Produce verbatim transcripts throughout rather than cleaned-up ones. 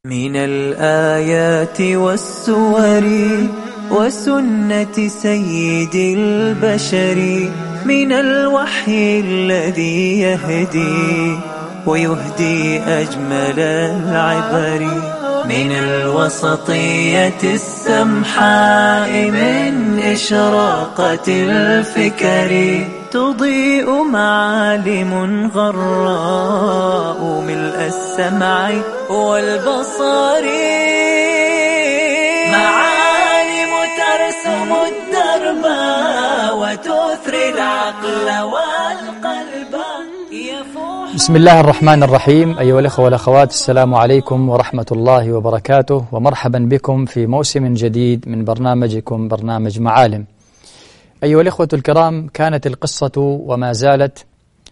من الآيات والسور وسنة سيد البشر، من الوحي الذي يهدي ويهدي أجمل العبر، من الوسطية السمحاء، من إشراقة الفكر، تضيء معالم غراء ملء السمع والبصر، معالم ترسم الدرب وتثري العقل والقلب. بسم الله الرحمن الرحيم. أيها الأخوة والأخوات، السلام عليكم ورحمة الله وبركاته، ومرحبا بكم في موسم جديد من برنامجكم برنامج معالم. أيها الأخوة الكرام، كانت القصة وما زالت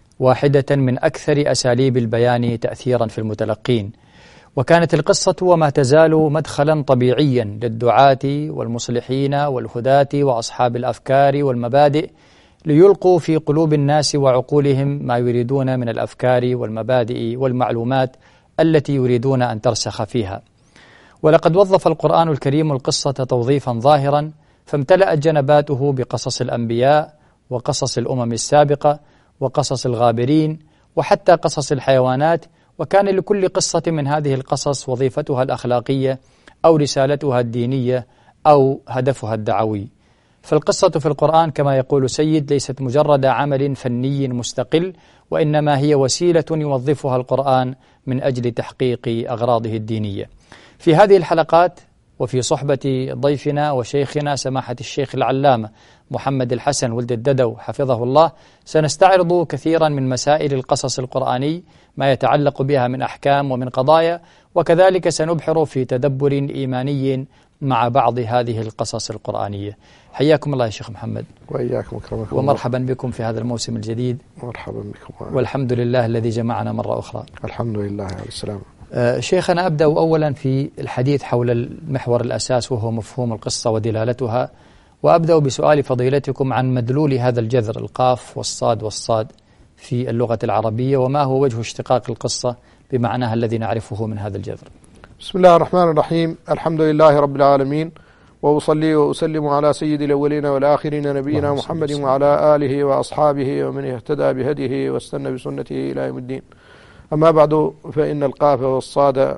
واحدة من أكثر أساليب البيان تأثيرا في المتلقين، وكانت القصة وما تزال مدخلا طبيعيا للدعاة والمصلحين والهداة وأصحاب الأفكار والمبادئ ليلقوا في قلوب الناس وعقولهم ما يريدون من الأفكار والمبادئ والمعلومات التي يريدون أن ترسخ فيها. ولقد وظف القرآن الكريم القصة توظيفا ظاهرا، فامتلأت جنباته بقصص الأنبياء وقصص الأمم السابقة وقصص الغابرين وحتى قصص الحيوانات، وكان لكل قصة من هذه القصص وظيفتها الأخلاقية أو رسالتها الدينية أو هدفها الدعوي. فالقصة في القرآن كما يقول سيد ليست مجرد عمل فني مستقل، وإنما هي وسيلة يوظفها القرآن من أجل تحقيق أغراضه الدينية. في هذه الحلقات وفي صحبة ضيفنا وشيخنا سماحة الشيخ العلامة محمد الحسن ولد الددو حفظه الله، سنستعرض كثيرا من مسائل القصص القرآني ما يتعلق بها من أحكام ومن قضايا، وكذلك سنبحر في تدبر إيماني مع بعض هذه القصص القرآنية. حياكم الله يا شيخ محمد. وإياكم أكرمكم ومرحبا بكم في هذا الموسم الجديد. مرحبا بكم، والحمد لله الذي جمعنا مرة أخرى. الحمد لله على السلامة. آه شيخنا، أبدأ أولا في الحديث حول المحور الأساس وهو مفهوم القصة ودلالتها، وأبدأ بسؤال فضيلتكم عن مدلول هذا الجذر القاف والصاد والصاد في اللغة العربية، وما هو وجه اشتقاق القصة بمعناها الذي نعرفه من هذا الجذر. بسم الله الرحمن الرحيم. الحمد لله رب العالمين، وأصلي وأسلم على سيد الأولين والآخرين نبينا محمد وعلى آله وأصحابه ومن اهتدى بهديه واستنى بسنته إلى يوم الدين. أما بعد، فإن القاف والصاد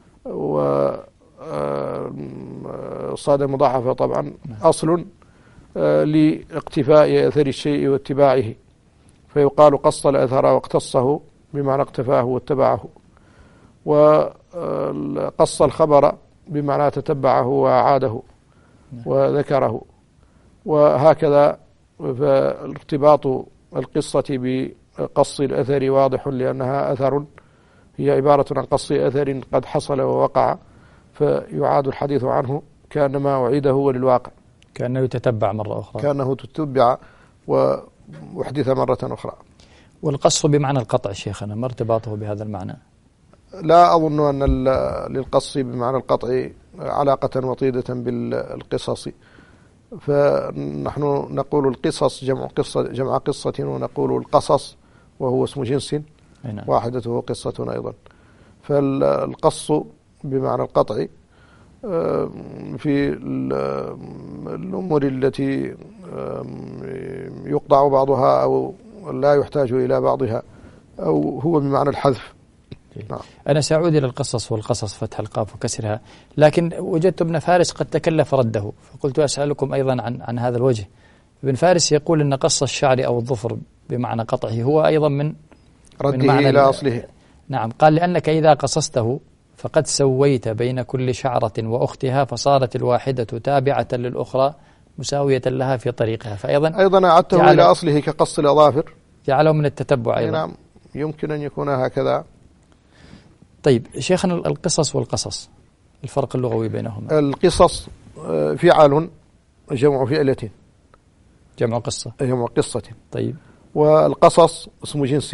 والصاد مضاعفة طبعا أصل لاقتفاء أثر الشيء واتباعه، فيقال قص الأثر واقتصه بمعنى اقتفاه واتبعه، وقص الخبر بمعنى تتبعه وأعاده وذكره، وهكذا. فارتباط القصة بقص الأثر واضح، لأنها أثر، هي عبارة عن قص أثر قد حصل ووقع، فيعاد الحديث عنه كأنما وعيده هو للواقع، كأنه يتتبع مرة أخرى، كأنه تتبع وحدث مرة أخرى. والقص بمعنى القطع شيخنا، ما ارتباطه بهذا المعنى؟ لا أظن أن للقص بمعنى القطع علاقة وطيدة بالقصص، فنحن نقول القصص جمع قصة جمع قصة، ونقول القصص وهو اسم جنس واحدته قصة أيضا. فالقص بمعنى القطع في الأمور التي يقطع بعضها أو لا يحتاج إلى بعضها، أو هو بمعنى الحذف. نعم. أنا سأعود إلى القصص والقصص فتح القاف وكسرها، لكن وجدت ابن فارس قد تكلف رده، فقلت أسألكم أيضا عن عن هذا الوجه. ابن فارس يقول أن قص الشعر أو الظفر بمعنى قطعه هو أيضا من رده من إلى أصله. نعم، قال لأنك إذا قصصته فقد سويت بين كل شعرة وأختها، فصارت الواحدة تابعة للأخرى مساوية لها في طريقها، فأيضا أيضا أعدته إلى أصله كقص الأظافر، جعله من التتبع أيضا. نعم، يمكن أن يكون هكذا. طيب شيخنا، القصص والقصص الفرق اللغوي بينهما؟ القصص فعل جمع فعلة، جمع قصة، جمع قصة. طيب. والقصص اسم جنس،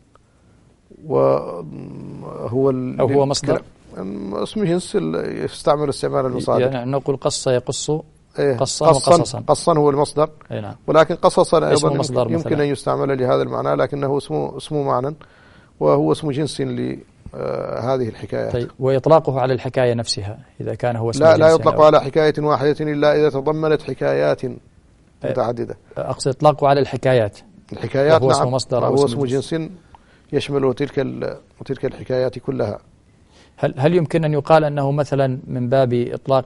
وهو أو هو مصدر، اسم جنس يستعمل استعمال المصادر. يعني نقول قص يقص قصا وقصصا. قصا هو المصدر، نعم. ولكن قصصا أيضا يمكن مثلا. أن يستعمل لهذا المعنى، لكنه اسمه اسمه معنى، وهو اسم جنس آه هذه الحكايات. طيب، وإطلاقه على الحكاية نفسها إذا كان هو اسم لا لا جنس يطلق على حكاية واحدة إلا إذا تضمنت حكايات متعددة. أقصد إطلاقه على الحكايات. الحكايات نعم، اسم مصدر هو أو اسم جنس يشمل تلك تلك الحكايات كلها. هل هل يمكن أن يقال أنه مثلا من باب إطلاق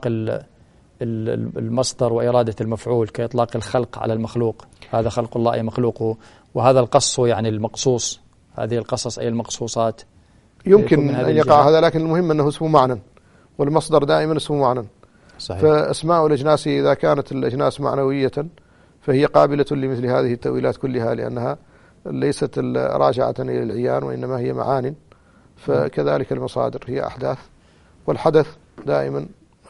المصدر وإرادة المفعول كإطلاق الخلق على المخلوق، هذا خلق الله أي مخلوقه، وهذا القص يعني المقصوص، هذه القصص أي المقصوصات، يمكن أن يقع هذا، لكن المهم أنه اسمه معنى، والمصدر دائما اسمه معنى. صحيح. فأسماء الأجناس إذا كانت الأجناس معنوية فهي قابلة لمثل هذه التأويلات كلها، لأنها ليست راجعة إلى العيان وإنما هي معان. فكذلك المصادر هي أحداث، والحدث دائما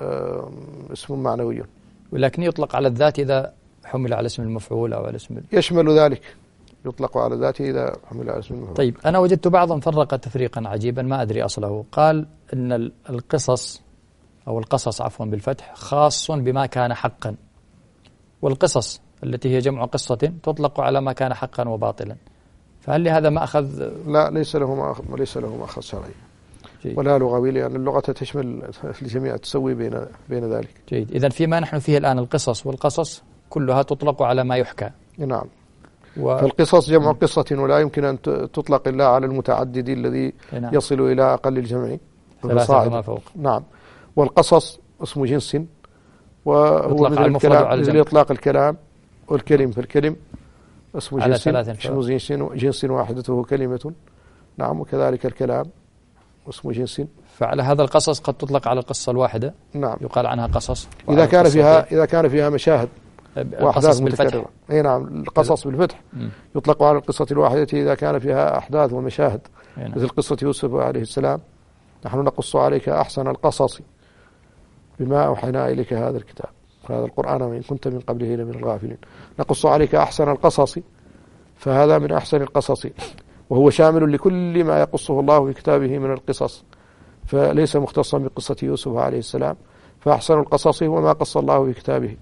اسم معنوي، ولكن يطلق على الذات إذا حمل على اسم المفعول أو على اسم يشمل ذلك، يطلق على ذاته إذا حمل على اسم المفعول. طيب، أنا وجدت بعضا فرق تفريقا عجيبا ما أدري أصله، قال إن القصص أو القصص عفوا بالفتح خاص بما كان حقا، والقصص التي هي جمع قصة تطلق على ما كان حقا وباطلا، فهل لهذا ما أخذ؟ لا، ليس له ما أخذ، ليس له ما أخذ شرعي ولا لغوي، لأن اللغة تشمل الجميع، تسوي بين بين ذلك. جيد. إذن فيما نحن فيه الآن القصص والقصص كلها تطلق على ما يحكى. نعم. و... فالقصص جمع قصة، ولا يمكن أن تطلق إلا على المتعدد الذي نعم. يصل إلى أقل الجمع ثلاثة ما فوق. نعم. والقصص اسم جنس، وهو مثل الكلام، مثل إطلاق الكلام والكلم، فالكلم اسم جنس، اسم جنس جنس واحدته كلمة. نعم. وكذلك الكلام اسم جنس. فعلى هذا القصص قد تطلق على القصة الواحدة. نعم. يقال عنها قصص إذا كان فيها إذا كان فيها مشاهد وأحداث متكررة. أي نعم. القصص بالفتح م. يطلق على القصة الواحدة إذا كان فيها أحداث ومشاهد. نعم. مثل قصة يوسف عليه السلام، نحن نقص عليك أحسن القصص بما أوحينا إليك هذا الكتاب هذا القرآن وإن كنت من قبله لمن الغافلين. نقص عليك أحسن القصص، فهذا من أحسن القصص، وهو شامل لكل ما يقصه الله في كتابه من القصص، فليس مختصا بقصة يوسف عليه السلام، فأحسن القصص هو ما قص الله في كتابه.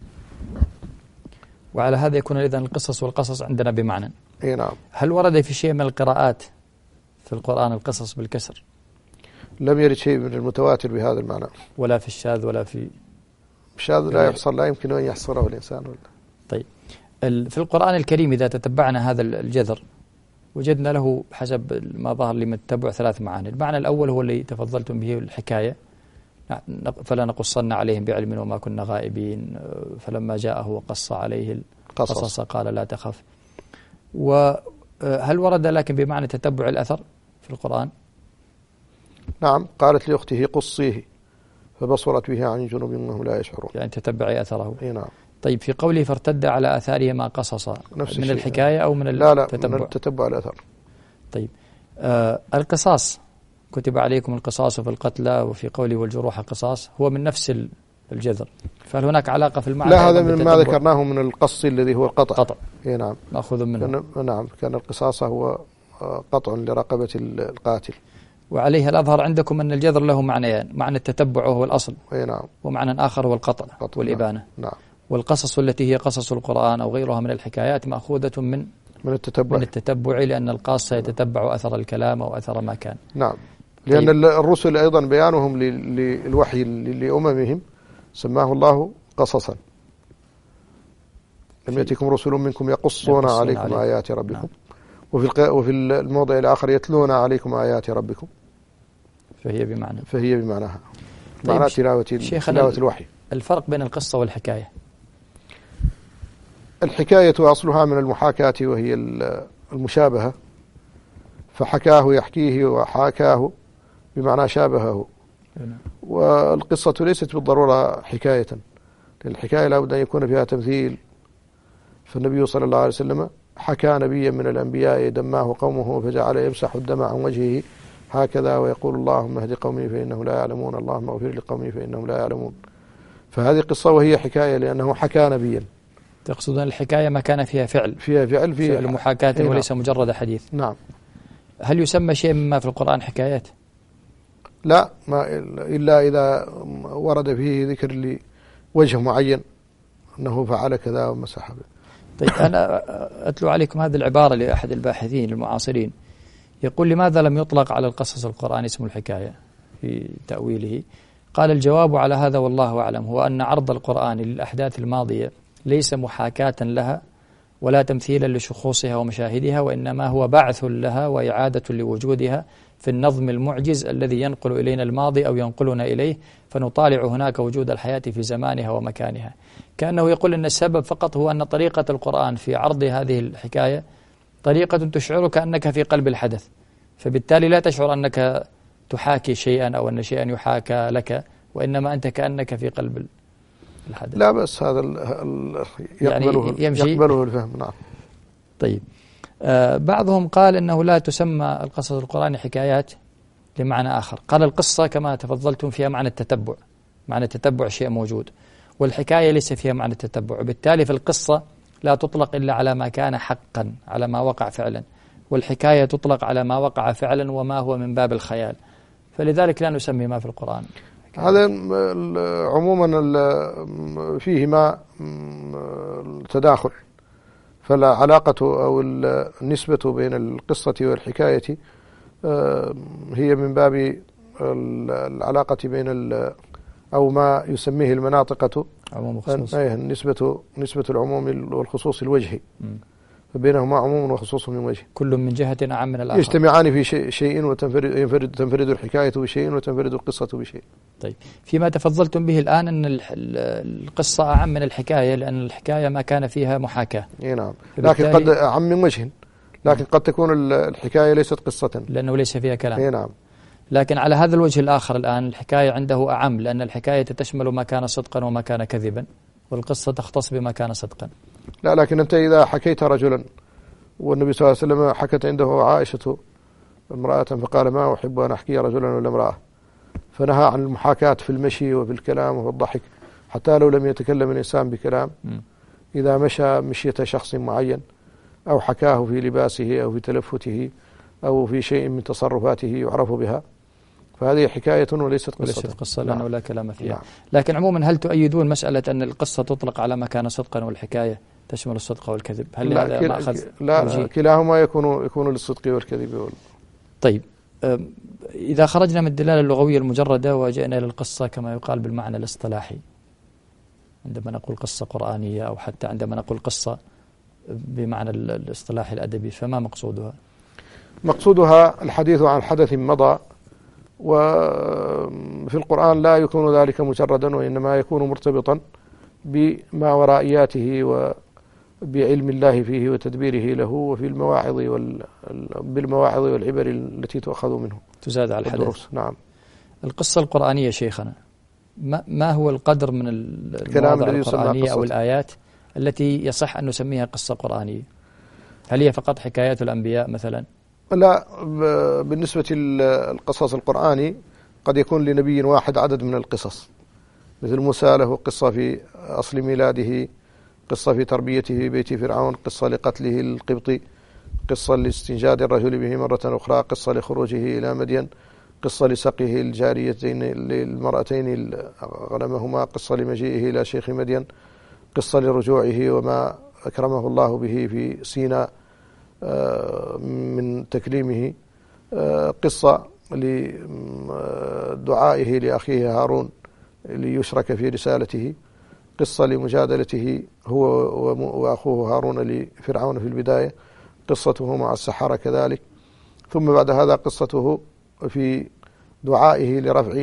وعلى هذا يكون إذن القصص والقصص عندنا بمعنى. أي نعم. هل ورد في شيء من القراءات في القرآن القصص بالكسر؟ لم يرد شيء من المتواتر بهذا المعنى، ولا في الشاذ ولا في الشاذ لا يحصر، لا يمكن أن يحصره الإنسان. ولا. طيب، في القرآن الكريم إذا تتبعنا هذا الجذر وجدنا له حسب ما ظهر لي من تتبع ثلاث معاني. المعنى الأول هو الذي تفضلتم به، الحكاية، فلا نقصن عليهم بعلم وما كنا غائبين، فلما جاءه وقص عليه القصص قال لا تخف. وهل ورد لكن بمعنى تتبع الأثر في القرآن؟ نعم. قالت لأخته قصيه فبصرت به عن جنوب وهم لا يشعرون، يعني تتبعي أثره. اي نعم. طيب، في قوله فارتد على آثارهما قصصا، من الحكاية أو من لا التتبع؟ لا، من التتبع الأثر. طيب، آه القصاص، كتب عليكم القصاص في القتلى، وفي قوله والجروح قصاص، هو من نفس الجذر، فهل هناك علاقة في المعنى؟ لا، هذا مما ذكرناه من القص الذي هو القطع. قطع. اي نعم. مأخوذ منه. كان نعم، كان القصاص هو قطع لرقبة القاتل. وعليه الأظهر عندكم أن الجذر له معنيان، معنى التتبع وهو الأصل، اي نعم، ومعنى آخر هو القطع والإبانة. نعم. والقصص التي هي قصص القرآن أو غيرها من الحكايات مأخوذة من من التتبع من التتبع لأن القاص يتتبع أثر الكلام أو أثر ما كان. نعم. لأن طيب. الرسل أيضا بيانهم للوحي لأممهم سماه الله قصصا. لم يأتكم رسل منكم يقصون, يقصون عليكم عليكم آيات ربكم. نعم. وفي وفي الموضع الآخر يتلون عليكم آيات ربكم، فهي بمعنى فهي بمعناها طيب. معنى تلاوة تلاوة الوحي. الفرق بين القصة والحكاية؟ الحكاية أصلها من المحاكاة وهي المشابهة، فحكاه يحكيه وحاكاه بمعنى شابهه. والقصة ليست بالضرورة حكاية، لأن الحكاية لا بد أن يكون فيها تمثيل. فالنبي صلى الله عليه وسلم حكى نبيا من الأنبياء دماه قومه فجعل يمسح الدم عن وجهه هكذا ويقول اللهم اهد قومي فإنهم لا يعلمون، اللهم اغفر لقومي فإنهم لا يعلمون. فهذه قصة وهي حكاية لأنه حكى نبيا. تقصدون الحكاية ما كان فيها فعل فيها فعل فيها فعل محاكاة إيه وليس نعم. مجرد حديث. نعم. هل يسمى شيء مما في القرآن حكايات؟ لا، ما إلا إذا ورد فيه ذكر لوجه معين أنه فعل كذا ومسح به. طيب، أنا أتلو عليكم هذه العبارة لأحد الباحثين المعاصرين يقول لماذا لم يطلق على القصص القرآني اسم الحكاية في تأويله؟ قال الجواب على هذا والله أعلم هو أن عرض القرآن للأحداث الماضية ليس محاكاة لها ولا تمثيلا لشخوصها ومشاهدها، وإنما هو بعث لها وإعادة لوجودها في النظم المعجز الذي ينقل إلينا الماضي أو ينقلنا إليه، فنطالع هناك وجود الحياة في زمانها ومكانها. كأنه يقول أن السبب فقط هو أن طريقة القرآن في عرض هذه الحكاية طريقة تشعرك أنك في قلب الحدث، فبالتالي لا تشعر أنك تحاكي شيئا أو أن شيئا يحاكى لك، وإنما أنت كأنك في قلب الحدث. لا بس هذا ال ال يقبله, يعني يمشي يقبله الفهم. نعم. طيب، آه بعضهم قال أنه لا تسمى القصص القرآني حكايات لمعنى آخر. قال القصة كما تفضلتم فيها معنى التتبع، معنى التتبع شيء موجود، والحكاية ليس فيها معنى التتبع، وبالتالي في القصة لا تطلق إلا على ما كان حقا، على ما وقع فعلا، والحكاية تطلق على ما وقع فعلا وما هو من باب الخيال، فلذلك لا نسمي ما في القرآن. هذا عموما فيه ما تداخل، فلا علاقة أو النسبة بين القصة والحكاية هي من باب العلاقة بين أو ما يسميه المناطقة عموم وخصوص، نسبة نسبة العموم والخصوص الوجهي، فبينهما عموم وخصوص من وجه، كل من جهة أعم من الآخر، يجتمعان في شيء, شيء وتنفرد ينفرد تنفرد الحكاية بشيء وتنفرد القصة بشيء. طيب، فيما تفضلتم به الآن أن القصة أعم من الحكاية، لأن الحكاية ما كان فيها محاكاة. نعم، لكن قد أعم من وجه، لكن قد تكون الحكاية ليست قصة لأنه ليس فيها كلام. نعم. لكن على هذا الوجه الآخر الآن الحكاية عنده أعم، لأن الحكاية تشمل ما كان صدقا وما كان كذبا، والقصة تختص بما كان صدقا. لا، لكن أنت إذا حكيت رجلا والنبي صلى الله عليه وسلم حكت عنده عائشة امرأة فقال ما أحب أن أحكي رجلا ولا امرأة، فنهى عن المحاكاة في المشي وفي الكلام وفي الضحك، حتى لو لم يتكلم الإنسان بكلام، إذا مشى مشية شخص معين أو حكاه في لباسه أو في تلفته أو في شيء من تصرفاته يعرف بها، فهذه حكاية وليست قصة، وليست قصة لأنه نعم. لا كلام فيها. نعم. لكن عموما هل تؤيدون مسألة أن القصة تطلق على ما كان صدقا والحكاية تشمل الصدق والكذب؟ هل لا هذا كلا مأخذ؟ لا, لا كلاهما يكون يكون للصدق والكذب وال... طيب، إذا خرجنا من الدلالة اللغوية المجردة وجئنا إلى القصة كما يقال بالمعنى الاصطلاحي، عندما نقول قصة قرآنية أو حتى عندما نقول قصة بمعنى الاصطلاح الأدبي، فما مقصودها؟ مقصودها الحديث عن حدث مضى، وفي القرآن لا يكون ذلك مجردا، وإنما يكون مرتبطا بما ورائياته وبعلم الله فيه وتدبيره له، وفي المواعظ وال... بالمواعظ والعبر التي تؤخذ منه تزاد على الحدث. نعم. القصة القرآنية شيخنا، ما, ما هو القدر من المواضع القرآنية أو الآيات التي يصح أن نسميها قصة قرآنية؟ هل هي فقط حكايات الأنبياء مثلا؟ لا، بالنسبة للقصص القرآني قد يكون لنبي واحد عدد من القصص، مثل موسى له قصة في أصل ميلاده، قصة في تربيته في بيت فرعون، قصة لقتله القبطي، قصة لاستنجاد الرجل به مرة أخرى، قصة لخروجه إلى مدين، قصة لسقيه الجاريتين للمرأتين غنمهما، قصة لمجيئه إلى شيخ مدين، قصة لرجوعه وما أكرمه الله به في سيناء من تكليمه، قصة لدعائه لأخيه هارون ليشرك في رسالته، قصة لمجادلته هو وأخوه هارون لفرعون في البداية، قصته مع السحرة كذلك، ثم بعد هذا قصته في دعائه لرفع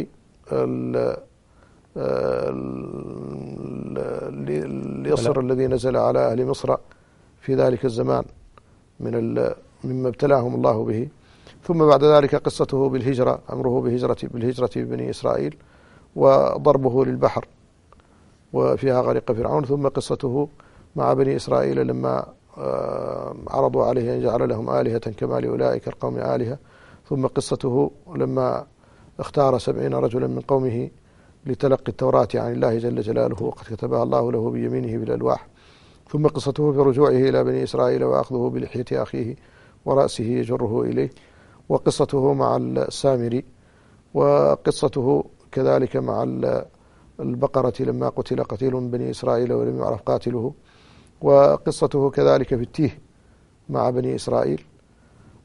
اليسر الذي نزل على أهل مصر في ذلك الزمان من مما ابتلاهم الله به، ثم بعد ذلك قصته بالهجرة، أمره بهجرة بالهجرة ببني إسرائيل وضربه للبحر وفيها غرق فرعون، ثم قصته مع بني إسرائيل لما عرضوا عليه أن جعل لهم آلهة كما لأولئك القوم آلهة، ثم قصته لما اختار سبعين رجلا من قومه لتلقي التوراة عن الله جل جلاله وقد كتبها الله له بيمينه بالألواح، ثم قصته في رجوعه إلى بني إسرائيل وأخذه بلحية أخيه ورأسه يجره إليه، وقصته مع السامري، وقصته كذلك مع البقرة لما قتل قتيل من بني إسرائيل ولم يعرف قاتله، وقصته كذلك في التيه مع بني إسرائيل،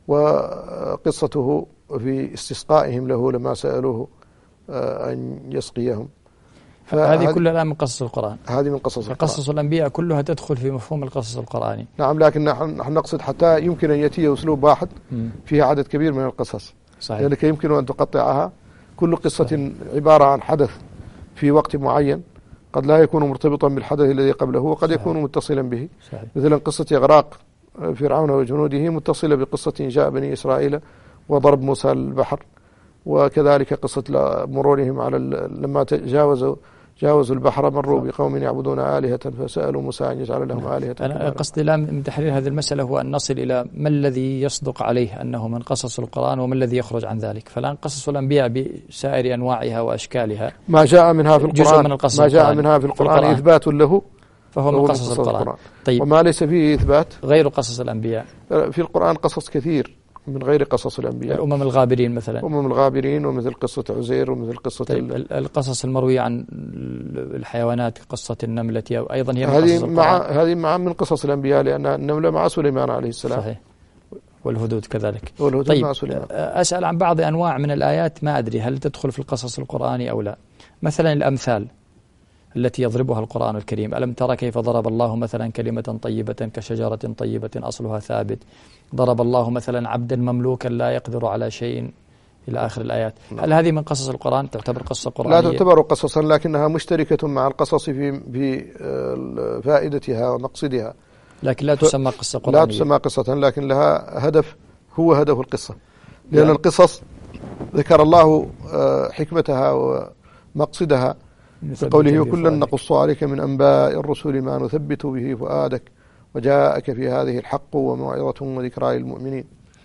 وقصته في استسقائهم له لما سألوه أن يسقيهم. هذه كلها الآن من قصص القرآن. هذه من قصص القرآن. قصص الأنبياء كلها تدخل في مفهوم القصص القرآني. نعم، لكن نحن نقصد حتى يمكن أن يأتي أسلوب واحد فيها عدد كبير من القصص. صحيح. لأنك يمكن أن تقطعها، كل قصة صحيح. عبارة عن حدث في وقت معين، قد لا يكون مرتبطا بالحدث الذي قبله، وقد صحيح. يكون متصلا به. صحيح. مثلا قصة إغراق فرعون وجنوده متصلة بقصة إنجاء بني إسرائيل وضرب موسى البحر، وكذلك قصة مرورهم على لما تجاوزوا جاوزوا البحر مروا بقوم يعبدون آلهة فسألوا موسى أن يجعل لهم آلهة. أنا قصدي الآن من تحرير هذه المسألة هو أن نصل إلى ما الذي يصدق عليه أنه من قصص القرآن وما الذي يخرج عن ذلك. فالآن قصص الأنبياء بسائر أنواعها وأشكالها ما جاء منها في القرآن، من ما جاء منها في القرآن, القرآن إثبات له فهو من قصص القرآن. القرآن. طيب. وما ليس فيه إثبات غير قصص الأنبياء. في القرآن قصص كثير من غير قصص الأنبياء. الأمم الغابرين مثلا، أمم الغابرين، ومثل قصة عزير، ومثل قصة طيب ال... القصص المروية عن الحيوانات، قصة النملة أيضا هي من هذه قصص مع القرآن. هذه مع من قصص الأنبياء، لأن النملة مع سليمان عليه السلام. صحيح. والهدود كذلك. والهدود طيب مع سليمان. أسأل عن بعض أنواع من الآيات ما أدري هل تدخل في القصص القرآني أو لا. مثلا الأمثال التي يضربها القرآن الكريم، ألم ترى كيف ضرب الله مثلا كلمة طيبة كشجرة طيبة أصلها ثابت، ضرب الله مثلا عبدا مملوكا لا يقدر على شيء، إلى آخر الآيات. هل هذه من قصص القرآن؟ تعتبر قصة قرآنية؟ لا تعتبر قصصا، لكنها مشتركة مع القصص في في فائدتها ومقصدها، لكن لا تسمى قصة قرآنية. لا تسمى قصة، لكن لها هدف هو هدف القصة، لأن يعني القصص ذكر الله حكمتها ومقصدها بقوله كلا نقص عليك من أنباء الرسل ما نثبت به فؤادك وجاءك في هذه الحق وموعظة وذكرى للمؤمنين.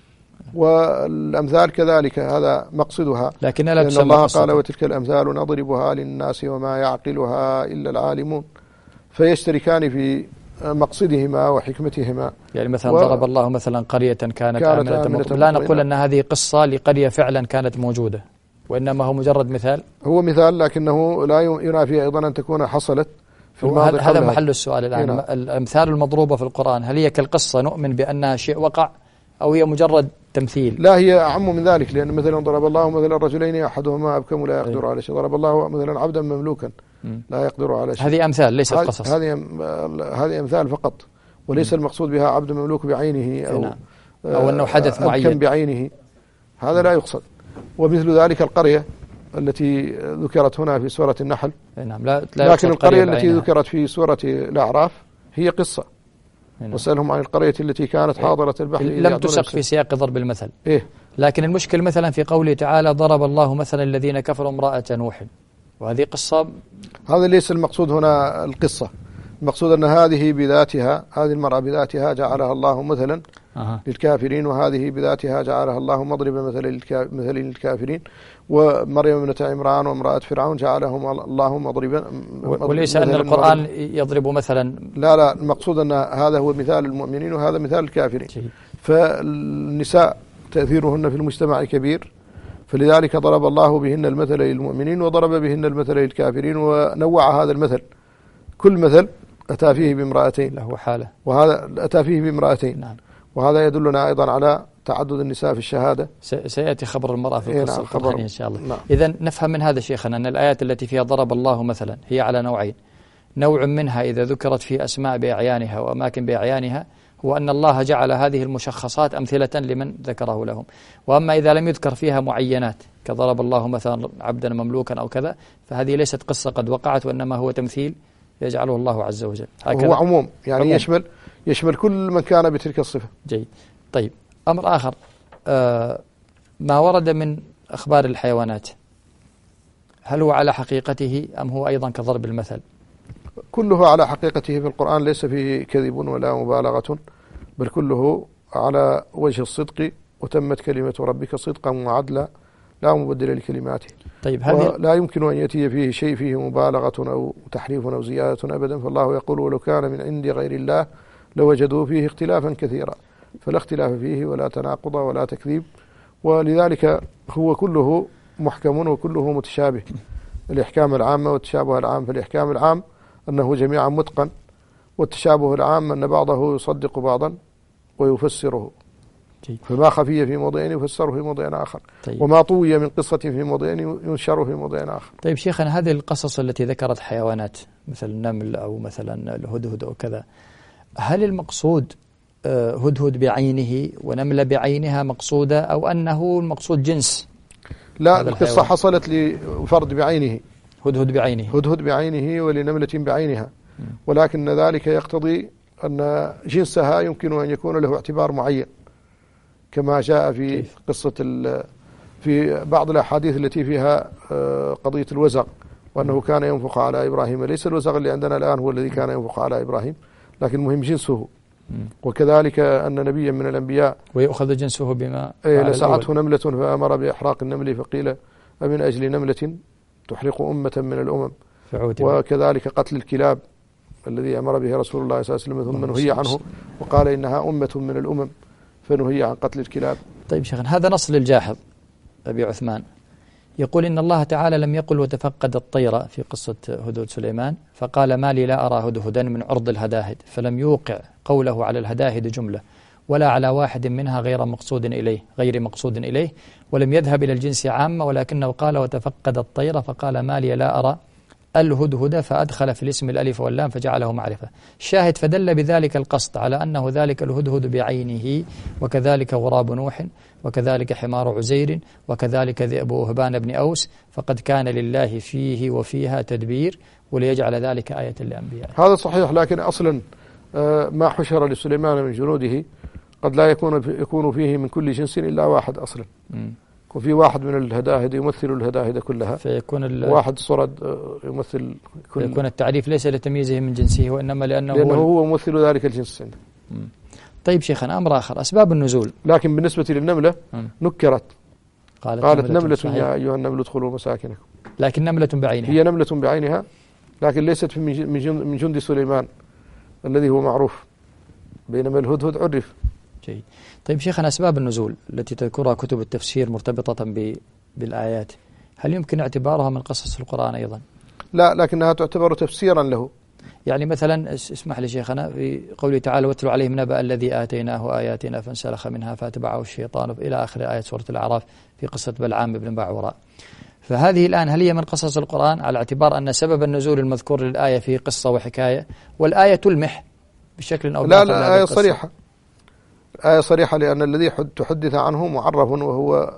والأمثال كذلك هذا مقصدها، لكن لا لأن الله قال وتلك الأمثال نضربها للناس وما يعقلها إلا العالمون، فيشتركان في مقصدهما وحكمتهما. يعني مثلا و... ضرب الله مثلا قرية كانت, كانت آمنة, آمنة لا نقول أن هذه قصة لقرية فعلا كانت موجودة، وإنما هو مجرد مثال. هو مثال، لكنه لا ينافي أيضا أن تكون حصلت في الماضي. هذا محل السؤال الآن. هنا. الأمثال المضروبة في القرآن هل هي كالقصة نؤمن بأنها شيء وقع، أو هي مجرد تمثيل؟ لا، هي أعم من ذلك، لأن مثلا ضرب الله مثلا الرجلين أحدهما أبكم لا يقدر على شيء، ضرب الله مثلا عبدا مملوكا لا يقدر على شيء. هذه أمثال ليست قصص. هذه هذه أمثال فقط، وليس م. المقصود بها عبد مملوك بعينه أو نعم. أو أنه حدث معين بعينه، هذا لا يقصد. ومثل ذلك القرية التي ذكرت هنا في سورة النحل. نعم. لا لا لكن القرية التي ذكرت في سورة الأعراف هي قصة. نعم. وسألهم عن القرية التي كانت حاضرة البحر لم تسق في سياق ضرب المثل. إيه؟ لكن المشكل مثلا في قوله تعالى ضرب الله مثلا الذين كفروا امرأة نوح، وهذه قصة. هذا ليس المقصود هنا القصة، المقصود أن هذه بذاتها، هذه المرأة بذاتها جعلها الله مثلا أه. للكافرين، وهذه بذاتها جعلها الله مضرب مثل للكافرين. ومريم ابنة عمران وامرأة فرعون جعلهم الله مضربا. وليس أن القرآن مضرب. يضرب مثلا. لا لا، المقصود أن هذا هو مثال المؤمنين وهذا مثال الكافرين. جي. فالنساء تأثيرهن في المجتمع كبير، فلذلك ضرب الله بهن المثل للمؤمنين وضرب بهن المثل للكافرين، ونوع هذا المثل. كل مثل أتى فيه بامرأتين، له حالة، وهذا أتى فيه بامرأتين. نعم. وهذا يدلنا أيضا على تعدد النساء في الشهادة. سيأتي خبر المرأة في القصة القرآنية إن شاء الله. نعم. إذن نفهم من هذا شيخنا أن الآيات التي فيها ضرب الله مثلا هي على نوعين. نوع منها إذا ذكرت في أسماء بأعيانها وأماكن بأعيانها هو أن الله جعل هذه المشخصات أمثلة لمن ذكره لهم. وأما إذا لم يذكر فيها معينات كضرب الله مثلا عبدا مملوكا أو كذا، فهذه ليست قصة قد وقعت، وإنما هو تمثيل يجعله الله عز وجل. هو عموم، يعني عموم. يشمل يشمل كل من كان بتلك الصفة. جيد. طيب، أمر آخر، آه ما ورد من أخبار الحيوانات هل هو على حقيقته أم هو أيضا كضرب المثل؟ كله على حقيقته في القرآن، ليس فيه كذب ولا مبالغة، بل كله على وجه الصدق، وتمت كلمة ربك صدقا وعدلا لا مبدل لكلماته. طيب، هذه لا يمكن أن يأتي فيه شيء فيه مبالغة أو تحريف أو زيادة أبدا، فالله يقول ولو كان من عند غير الله لوجدوا فيه اختلافا كثيرا، فلا اختلاف فيه ولا تناقض ولا تكذيب، ولذلك هو كله محكم وكله متشابه. الإحكام العامة والتشابه العام، فالإحكام العام أنه جميعا متقن، والتشابه العام أن بعضه يصدق بعضا ويفسره. جي. فما خفي في موضعين يفسر في موضع آخر. طيب. وما طوي من قصة في موضعين ينشر في موضع آخر. طيب شيخنا، هذه القصص التي ذكرت حيوانات مثل النمل أو مثلا الهدهد أو كذا، هل المقصود هدهد بعينه ونملة بعينها مقصودة، أو أنه المقصود جنس؟ لا، القصة حصلت لفرد بعينه، هدهد بعينه هدهد بعينه ولنملة بعينها، ولكن ذلك يقتضي أن جنسها يمكن أن يكون له اعتبار معين، كما جاء في كيف؟ قصة في بعض الأحاديث التي فيها قضية الوزغ، وأنه كان ينفخ على إبراهيم. ليس الوزغ اللي عندنا الآن هو الذي كان ينفخ على إبراهيم، لكن المهم جنسه. وكذلك أن نبيا من الأنبياء ويؤخذ جنسه بما إيه لسعته نملة فأمر بإحراق النمل، فقيل أمن أجل نملة تحرق أمة من الأمم. وكذلك قتل الكلاب الذي أمر به رسول الله صلى الله عليه وسلم ثم نهي عنه، وقال إنها أمة من الأمم فنهي عن قتل الكلاب. طيب شيخنا، هذا نص للجاحظ أبي عثمان، يقول إن الله تعالى لم يقل وتفقد الطير في قصة هدهد سليمان فقال ما لي لا أرى هدهدا من عرض الهداهد، فلم يوقع قوله على الهداهد جملة ولا على واحد منها غير مقصود إليه غير مقصود إليه، ولم يذهب إلى الجنس عامة، ولكنه قال وتفقد الطير فقال ما لي لا أرى الهدهد فأدخل في الاسم الألف واللام فجعله معرفة. شاهد فدل بذلك القصد على أنه ذلك الهدهد بعينه، وكذلك غراب نوح، وكذلك حمار عزير، وكذلك ذئب وهبان بن أوس، فقد كان لله فيه وفيها تدبير وليجعل ذلك آية للأنبياء. هذا صحيح، لكن أصلا ما حشر لسليمان من جنوده قد لا يكون يكون فيه من كل جنس إلا واحد أصلا، يكون في واحد من الهداهد يمثل الهداهد كلها، فيكون واحد صرد يمثل كل، فيكون التعريف ليس لتمييزه من جنسه وإنما لأنه, لأنه هو, هو ممثل ذلك الجنس عنده. طيب شيخنا، أمر آخر، أسباب النزول. لكن بالنسبة للنملة مم. نكرت، قالت, قالت نملة, نملة يا أيها النمل ادخلوا مساكنكم، لكن نملة بعينها، هي نملة بعينها، لكن ليست من جند سليمان الذي هو معروف، بينما الهدهد عرف. جيد. طيب شيخنا، أسباب النزول التي تذكرها كتب التفسير مرتبطة بالآيات، هل يمكن اعتبارها من قصص القرآن أيضا؟ لا، لكنها تعتبر تفسيرا له. يعني مثلا اسمح لي شيخنا، في قوله تعالى واتلو عليهم نبأ الذي آتيناه آياتنا فانسلخ منها فاتبعه الشيطان إلى آخر آية سورة الأعراف في قصة بلعام بن باعوراء. فهذه الآن هل هي من قصص القرآن على اعتبار أن سبب النزول المذكور للآية في قصة وحكاية، والآية تلمح بشكل أو لا لا آية صريحة، آية صريحة، لأن الذي تحدث عنه معرف وهو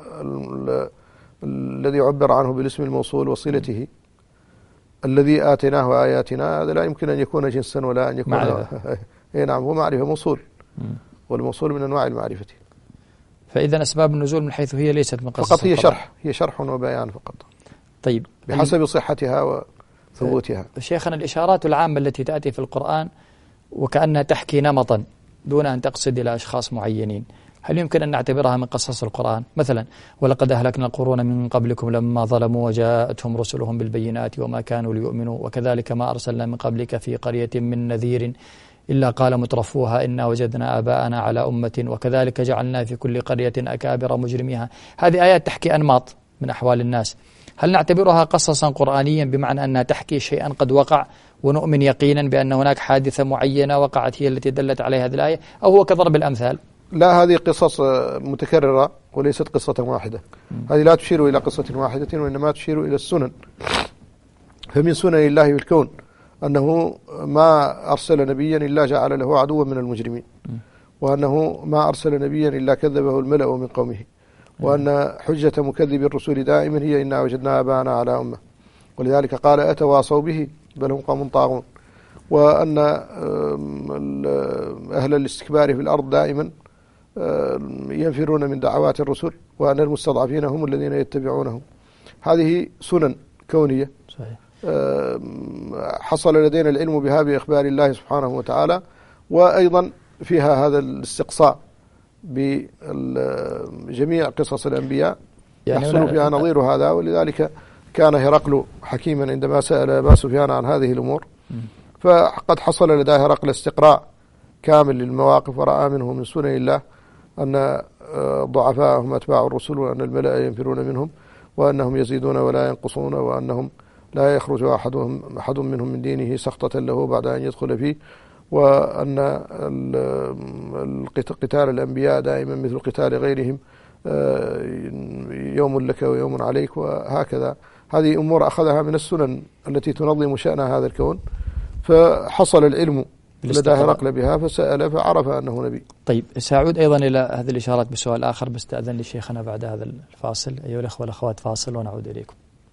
الذي عبر عنه بالاسم الموصول وصلته. الذي آتيناه آياتنا هذا لا يمكن أن يكون جنسا ولا أن يكون معرفة. إيه نعم، هو معرفة موصول، والموصول من أنواع المعرفة. فإذا أسباب النزول من حيث هي ليست من قصص فقط، هي شرح هي شرح وبيان فقط. طيب بحسب صحتها وثبوتها. شيخنا، الإشارات العامة التي تأتي في القرآن وكأنها تحكي نمطا دون أن تقصد إلى أشخاص معينين، هل يمكن أن نعتبرها من قصص القرآن؟ مثلا ولقد أهلكنا القرون من قبلكم لما ظلموا وجاءتهم رسلهم بالبينات وما كانوا ليؤمنوا، وكذلك ما أرسلنا من قبلك في قرية من نذير إلا قال مترفوها إنا وجدنا آباءنا على أمة وكذلك جعلنا في كل قرية أكابر مجرميها. هذه آيات تحكي أنماط من أحوال الناس، هل نعتبرها قصصا قرآنيا بمعنى أنها تحكي شيئا قد وقع ونؤمن يقينا بأن هناك حادثة معينة وقعت هي التي دلت عليها هذه الآية، أو هو كضرب الأمثال؟ لا، هذه قصص متكررة وليست قصة واحدة. م. هذه لا تشير إلى قصة واحدة وإنما تشير إلى السنن. فمن سنن الله بالكون أنه ما أرسل نبيا إلا جعل له عدوا من المجرمين، م. وأنه ما أرسل نبيا إلا كذبه الملأ من قومه، وأن حجة مكذب الرسول دائما هي إنا وجدنا آباءنا على أمة، ولذلك قال أتواصوا به بل هم قوم طاغون، وأن أهل الاستكبار في الأرض دائما ينفرون من دعوات الرسل، وأن المستضعفين هم الذين يتبعونهم. هذه سنن كونية صحيح. حصل لدينا العلم بها بإخبار الله سبحانه وتعالى، وأيضا فيها هذا الاستقصاء بجميع قصص الأنبياء يعني يحصل فيها نظير هذا. ولذلك كان هرقل حكيما عندما سأل أبا سفيان عن هذه الأمور، فقد حصل لدى هرقل استقراء كامل للمواقف، ورأى منه من سنن الله أن ضعفاء هم أتباع الرسل، وأن الملأ ينفرون منهم، وأنهم يزيدون ولا ينقصون، وأنهم لا يخرج أحدهم أحد منهم من دينه سخطة له بعد أن يدخل فيه، وأن قتال الأنبياء دائما مثل قتال غيرهم، يوم لك ويوم عليك وهكذا. هذه أمور أخذها من السنن التي تنظم شأن هذا الكون، فحصل العلم لدى هرقل بها فسأل فعرف أنه نبي. طيب سأعود أيضا إلى هذه الإشارات بسؤال آخر، بستأذن لشيخنا بعد هذا الفاصل. أيها الأخوة والأخوات فاصل ونعود إليكم.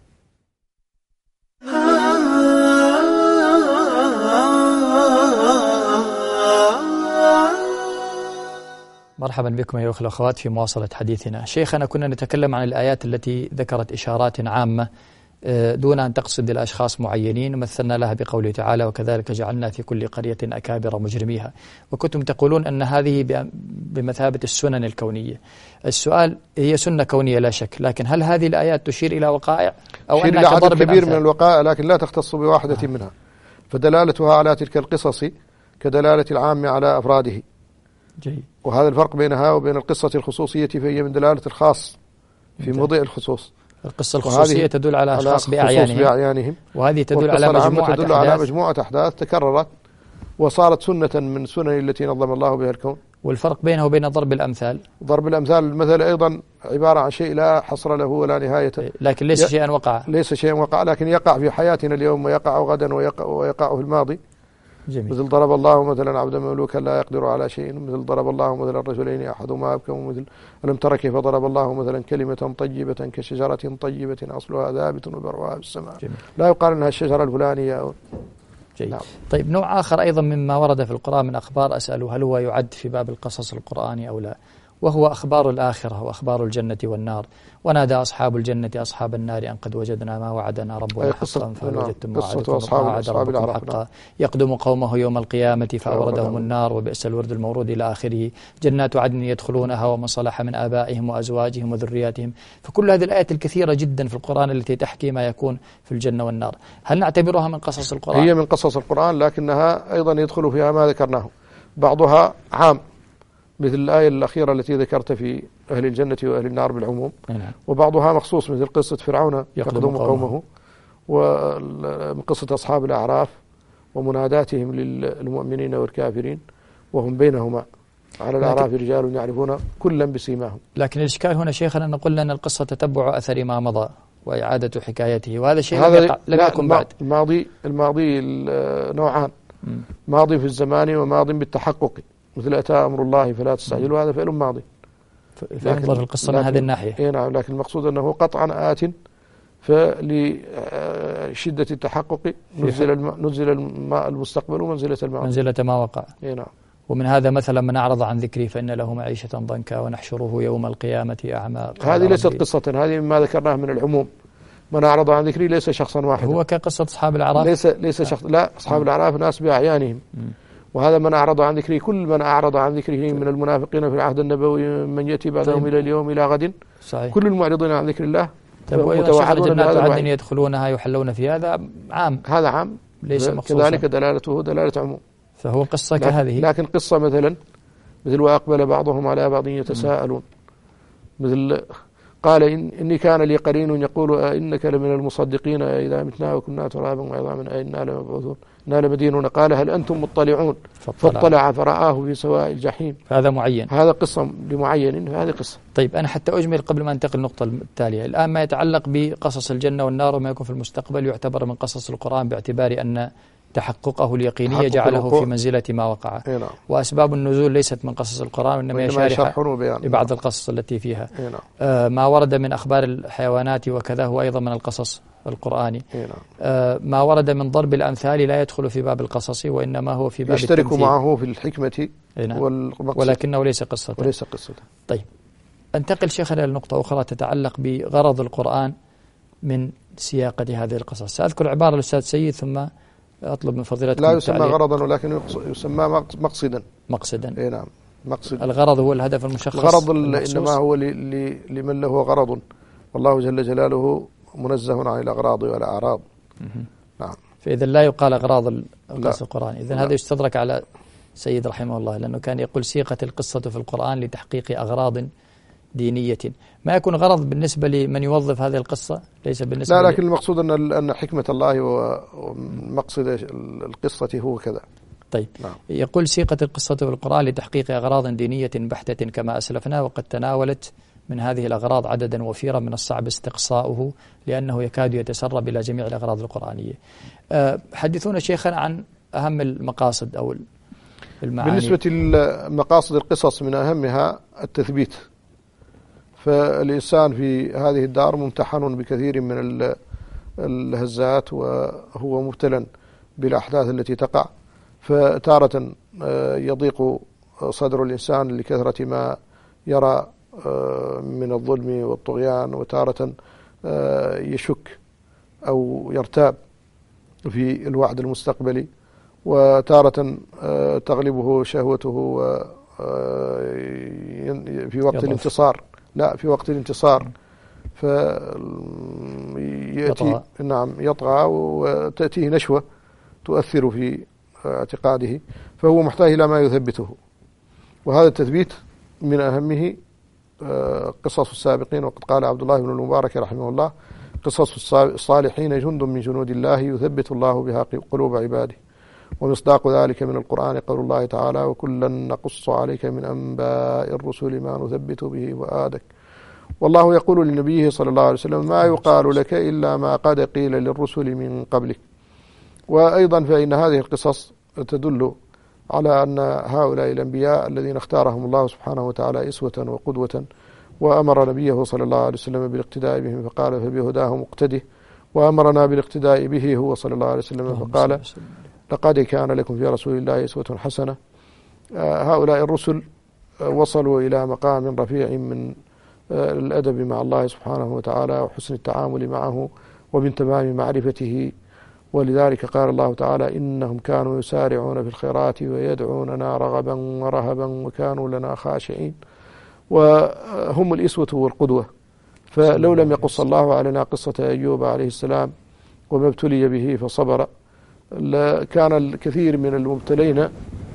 مرحبا بكم أيها الأخوة والأخوات في مواصلة حديثنا. شيخنا كنا نتكلم عن الآيات التي ذكرت إشارات عامة دون أن تقصد الأشخاص معينين، ومثلنا لها بقوله تعالى وكذلك جعلنا في كل قرية أكابر مجرميها، وكنتم تقولون أن هذه بمثابة السنن الكونية. السؤال هي سنة كونية لا شك، لكن هل هذه الآيات تشير إلى وقائع أو تشير إلى عدد كبير من الوقائع لكن لا تختص بواحدة منها، فدلالتها على تلك القصص كدلالة العام على أفراده. جيد. وهذا الفرق بينها وبين القصة الخصوصية، فهي من دلالة الخاص في موضع الخصوص. القصة الخصوصية تدل على أشخاص بأعيانهم. بأعيانهم، وهذه تدل على مجموعة تدل على مجموعة أحداث تكررت وصارت سنة من سنن التي نظم الله بها الكون. والفرق بينه وبين ضرب الأمثال، ضرب الأمثال المثل أيضا عبارة عن شيء لا حصر له ولا نهاية، لكن ليس شيئا وقع، ليس شيئا وقع لكن يقع في حياتنا اليوم ويقع غدا ويقع, ويقع في الماضي. جميل. مثل ضرب الله مثلا عبدا مملوكا لا يقدر على شيء، مثل ضرب الله مثلا رجلين أحدهما أبكم، مثل ألم تر كيف ضرب الله مثلا كلمة طيبة كشجرة طيبة أصلها ثابت وفرعها في السماء. جميل. لا يقال أنها الشجرة الفلانية أو جيد. نعم. طيب نوع آخر أيضا مما ورد في القرآن من أخبار، أسأله هل هو يعد في باب القصص القرآني أو لا، وهو أخبار الآخرة وأخبار الجنة والنار. ونادى أصحاب الجنة أصحاب النار أن قد وجدنا ما وعدنا ربنا حقا فهل وجدتم ما وعد ربكم حقا يقدم قومه يوم القيامة فأوردهم النار وبئس الورد المورود إلى آخره. جنات عدن يدخلونها ومن صلح من آبائهم وأزواجهم وذرياتهم. فكل هذه الآيات الكثيرة جدا في القرآن التي تحكي ما يكون في الجنة والنار، هل نعتبرها من قصص القرآن؟ هي من قصص القرآن، لكنها أيضا يدخل فيها ما ذكرناه، بعضها عام مثل الآية الأخيرة التي ذكرت في أهل الجنة وأهل النار بالعموم، وبعضها مخصوص مثل قصة فرعون يقدم قومه، وقصة أصحاب الأعراف ومناداتهم للمؤمنين والكافرين وهم بينهما على الأعراف رجال يعرفون كلا بسيماهم. لكن الإشكال هنا شيخنا أن قلنا أن القصة تتبع أثر ما مضى وإعادة حكايته، وهذا شيء لم, لم يكن بعد. الماضي الماضي نوعان، ماضي في الزمان وماضي بالتحقق، مثل أتى أمر الله فلا تستعجلوا، هذا فعل ماضي. فينظر القصة من هذه الناحية. إيه نعم، لكن المقصود أنه قطعا آت، فلشدة التحقق نزل الم... نزل الماء المستقبل ومنزلة الماء منزلة ما وقع. إيه نعم. ومن هذا مثلا من أعرض عن ذكري فإن له معيشة ضنكا ونحشره يوم القيامة أعمى. هذه ليست قصة، هذه مما ذكرناه من العموم. من أعرض عن ذكري ليس شخصا واحدا، هو كقصة أصحاب الأعراف. ليس ليس شخص، لا، أصحاب الأعراف ناس بأعيانهم، وهذا من أعرض عن ذكره كل من أعرض عن ذكره من المنافقين في العهد النبوي من يأتي بعدهم طيب. إلى اليوم إلى غد. صحيح. كل المعرضين عن ذكر الله متوعدون جنات عدن يدخلونها يحلون في هذا عام، هذا عام ليس مخصوصا، كذلك دلالته دلالة عموم. فهو قصة كهذه. لكن قصة مثلا مثل وأقبل بعضهم على بعض يتساءلون، مثل قال إن إني كان لي قرين يقول إنك لمن المصدقين إذا متنا وكنا ترابا وعظاما أئنا لمبعوثون إنا لمدينون قال هل أنتم مطلعون فاطلع فرآه في سواء الجحيم. هذا معين، هذا قصة لمعين، هذه قصة. طيب أنا حتى أجمل قبل ما أنتقل النقطة التالية، الآن ما يتعلق بقصص الجنة والنار وما يكون في المستقبل يعتبر من قصص القرآن باعتبار أن تحققه اليقيني جعله في منزلة ما وقع. نعم. وأسباب النزول ليست من قصص القرآن وإنما يشارح لبعض القصص التي فيها. نعم. آه ما ورد من أخبار الحيوانات وكذا هو أيضا من القصص القرآني. نعم. آه ما ورد من ضرب الأمثال لا يدخل في باب القصص وإنما هو في باب يشترك التمثيل، معه في الحكمة. نعم. والمقصد، ولكنه ليس قصة وليس قصة. طيب انتقل شيخنا إلى نقطة أخرى تتعلق بغرض القرآن من سياقة هذه القصص. سأذكر عبارة الأستاذ سيد ثم أطلب من فضيلتكم. لا يسمى غرضا ولكن يسمى مقصدا. مقصدا. اي نعم، مقصد. الغرض هو الهدف المشخص. الغرض إنما هو لمن له غرض، والله جل جلاله منزه عن الأغراض والأعراض. نعم. فإذا لا يقال أغراض القصة القرآن، إذن هذا يستدرك على سيد رحمه الله، لأنه كان يقول سيقة القصة في القرآن لتحقيق أغراض دينية. ما يكون غرض بالنسبة لمن يوظف هذه القصة ليس بالنسبة لا، لكن المقصود أن أن حكمة الله ومقصد القصة هو كذا. طيب نعم. يقول سيقة القصة بالقرآن لتحقيق أغراض دينية بحتة كما أسلفنا، وقد تناولت من هذه الأغراض عددا وفيرا من الصعب استقصاؤه لأنه يكاد يتسرب إلى جميع الأغراض القرآنية. أه حدثونا شيخنا عن أهم المقاصد أو المعاني. بالنسبة لمقاصد القصص من أهمها التثبيت، فالإنسان في هذه الدار ممتحن بكثير من الهزات وهو مبتلى بالأحداث التي تقع، فتارة يضيق صدر الإنسان لكثرة ما يرى من الظلم والطغيان، وتارة يشك أو يرتاب في الوعد المستقبلي، وتارة تغلبه شهوته في وقت الانتصار لا في وقت الانتصار فيأتي نعم يطغى وتأتيه نشوة تؤثر في اعتقاده، فهو محتاج إلى ما يثبته. وهذا التثبيت من أهمه قصص السابقين، وقد قال عبد الله بن المبارك رحمه الله: قصص الصالحين جند من جنود الله يثبت الله بها قلوب عباده. ومصداق ذلك من القرآن قول الله تعالى: وكلا نقص عليك من أنباء الرسل ما نثبت به فؤادك. والله يقول لنبيه صلى الله عليه وسلم: ما يقال لك إلا ما قد قيل للرسل من قبلك. وأيضا فإن هذه القصص تدل على أن هؤلاء الأنبياء الذين اختارهم الله سبحانه وتعالى أسوة وقدوة، وأمر نبيه صلى الله عليه وسلم بالاقتداء بهم فقال: فبهداه مقتده، وأمرنا بالاقتداء به هو صلى الله عليه وسلم فقال: لقد كان لكم في رسول الله أسوة حسنة. هؤلاء الرسل وصلوا إلى مقام رفيع من الأدب مع الله سبحانه وتعالى وحسن التعامل معه ومن تمام معرفته، ولذلك قال الله تعالى: إنهم كانوا يسارعون في الخيرات ويدعوننا رغبا ورهبا وكانوا لنا خاشعين. وهم الإسوة والقدوة. فلو لم يقص الله علينا قصة أيوب عليه السلام وما ابتلي به فصبر، لكان الكثير من المبتلين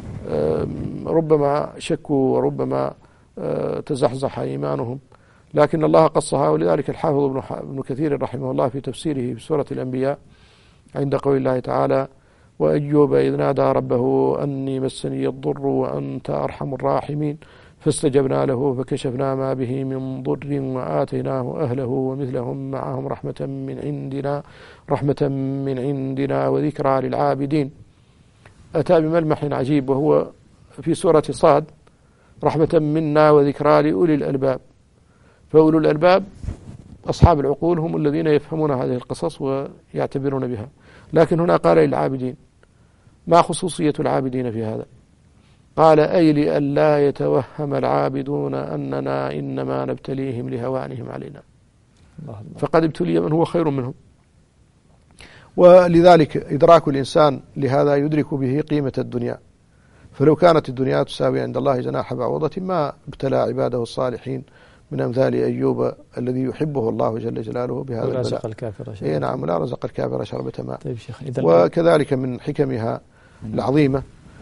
ربما شكوا وربما تزحزح إيمانهم، لكن الله قصها. ولذلك الحافظ ابن كثير رحمه الله في تفسيره في سورة الأنبياء عند قول الله تعالى: وأيوب إذ نادى ربه أني مسني الضر وأنت أرحم الراحمين فاستجبنا له فكشفنا ما به من ضر وآتيناه أهله ومثلهم معهم رحمة من عندنا رحمة من عندنا وذكرى للعابدين. أتى بملمح عجيب وهو في سورة صاد: رحمة منا وذكرى لأولي الألباب. فأولو الألباب أصحاب العقول هم الذين يفهمون هذه القصص ويعتبرون بها، لكن هنا قال للعابدين. ما خصوصية العابدين في هذا؟ قال: أي لئلا يتوهم العابدون أننا إنما نبتليهم لهوانهم علينا، فقد ابتلي من هو خير منهم. ولذلك إدراك الإنسان لهذا يدرك به قيمة الدنيا، فلو كانت الدنيا تساوي عند الله جناح بعوضة ما ابتلى عباده الصالحين من أمثال أيوب الذي يحبه الله جل جلاله بهذا البلاء. رزق الكافر شربة. إيه نعم، لا رزق الكافر شربة ماء. طيب شيخ، وكذلك من حكمها العظيمة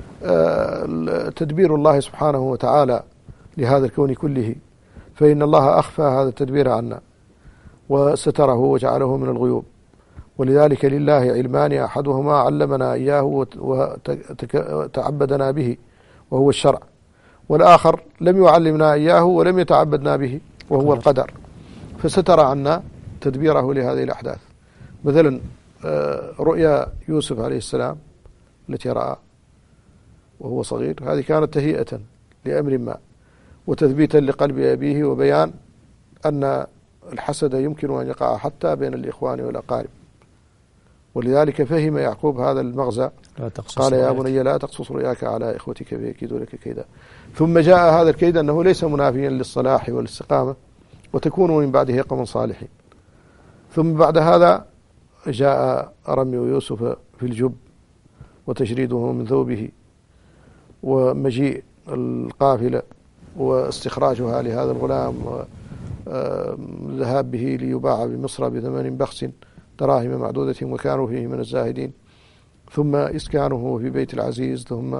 تدبير الله سبحانه وتعالى لهذا الكون كله، فإن الله أخفى هذا التدبير عنا وستره وجعله من الغيوب. ولذلك لله علمان: أحدهما علمنا إياه وتعبدنا به وهو الشرع، والآخر لم يعلمنا إياه ولم يتعبدنا به وهو القدر، فستر عنا تدبيره لهذه الأحداث. مثلا رؤيا يوسف عليه السلام التي رأى وهو صغير، هذه كانت تهيئة لأمر ما وتثبيتا لقلب أبيه وبيان أن الحسد يمكن أن يقع حتى بين الإخوان والأقارب. ولذلك فهم يعقوب هذا المغزى، قال: يا بني لا تقصص رؤياك على إخوتك فيكيدوا لك كيدا. ثم جاء هذا الكيد أنه ليس منافيا للصلاح والاستقامة، وتكون من بعده قوم صالحين. ثم بعد هذا جاء رمي يوسف في الجب وتشريده من ثوبه ومجيء القافلة واستخراجها لهذا الغلام والذهاب به ليباع بمصر بثمن بخس دراهم معدودة وكانوا فيه من الزاهدين. ثم إسكانه في بيت العزيز، ثم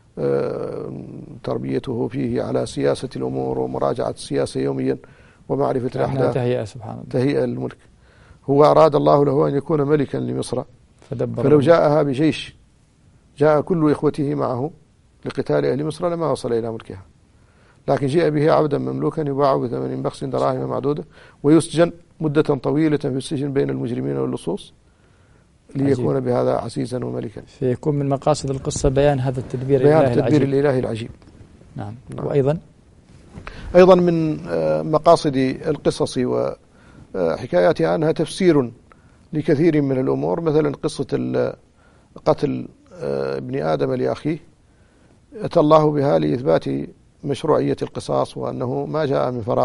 تربيته فيه على سياسة الأمور ومراجعة السياسة يوميا ومعرفة الأحداث. تهيئة سبحان الله، تهيئة الملك. هو أراد الله له أن يكون ملكا لمصر، فلو جاءها بجيش جاء كل إخوته معه لقتال أهل مصر لما وصل إلى ملكها، لكن جاء به عبدا مملوكا يباع بثمن بخس دراهم معدودة ويسجن مدة طويلة في السجن بين المجرمين واللصوص ليكون عجيب. بهذا عزيزا وملكا. فيكون من مقاصد القصة بيان هذا التدبير بيان الإلهي التدبير العجيب. الإلهي العجيب. نعم. نعم. وأيضا أيضا من مقاصد القصص وحكاياتها أنها تفسير لكثير من الأمور، مثلا قصة قتل ابن آدم لأخيه أتى الله بها لإثبات مشروعية القصاص وأنه ما جاء من فراغ.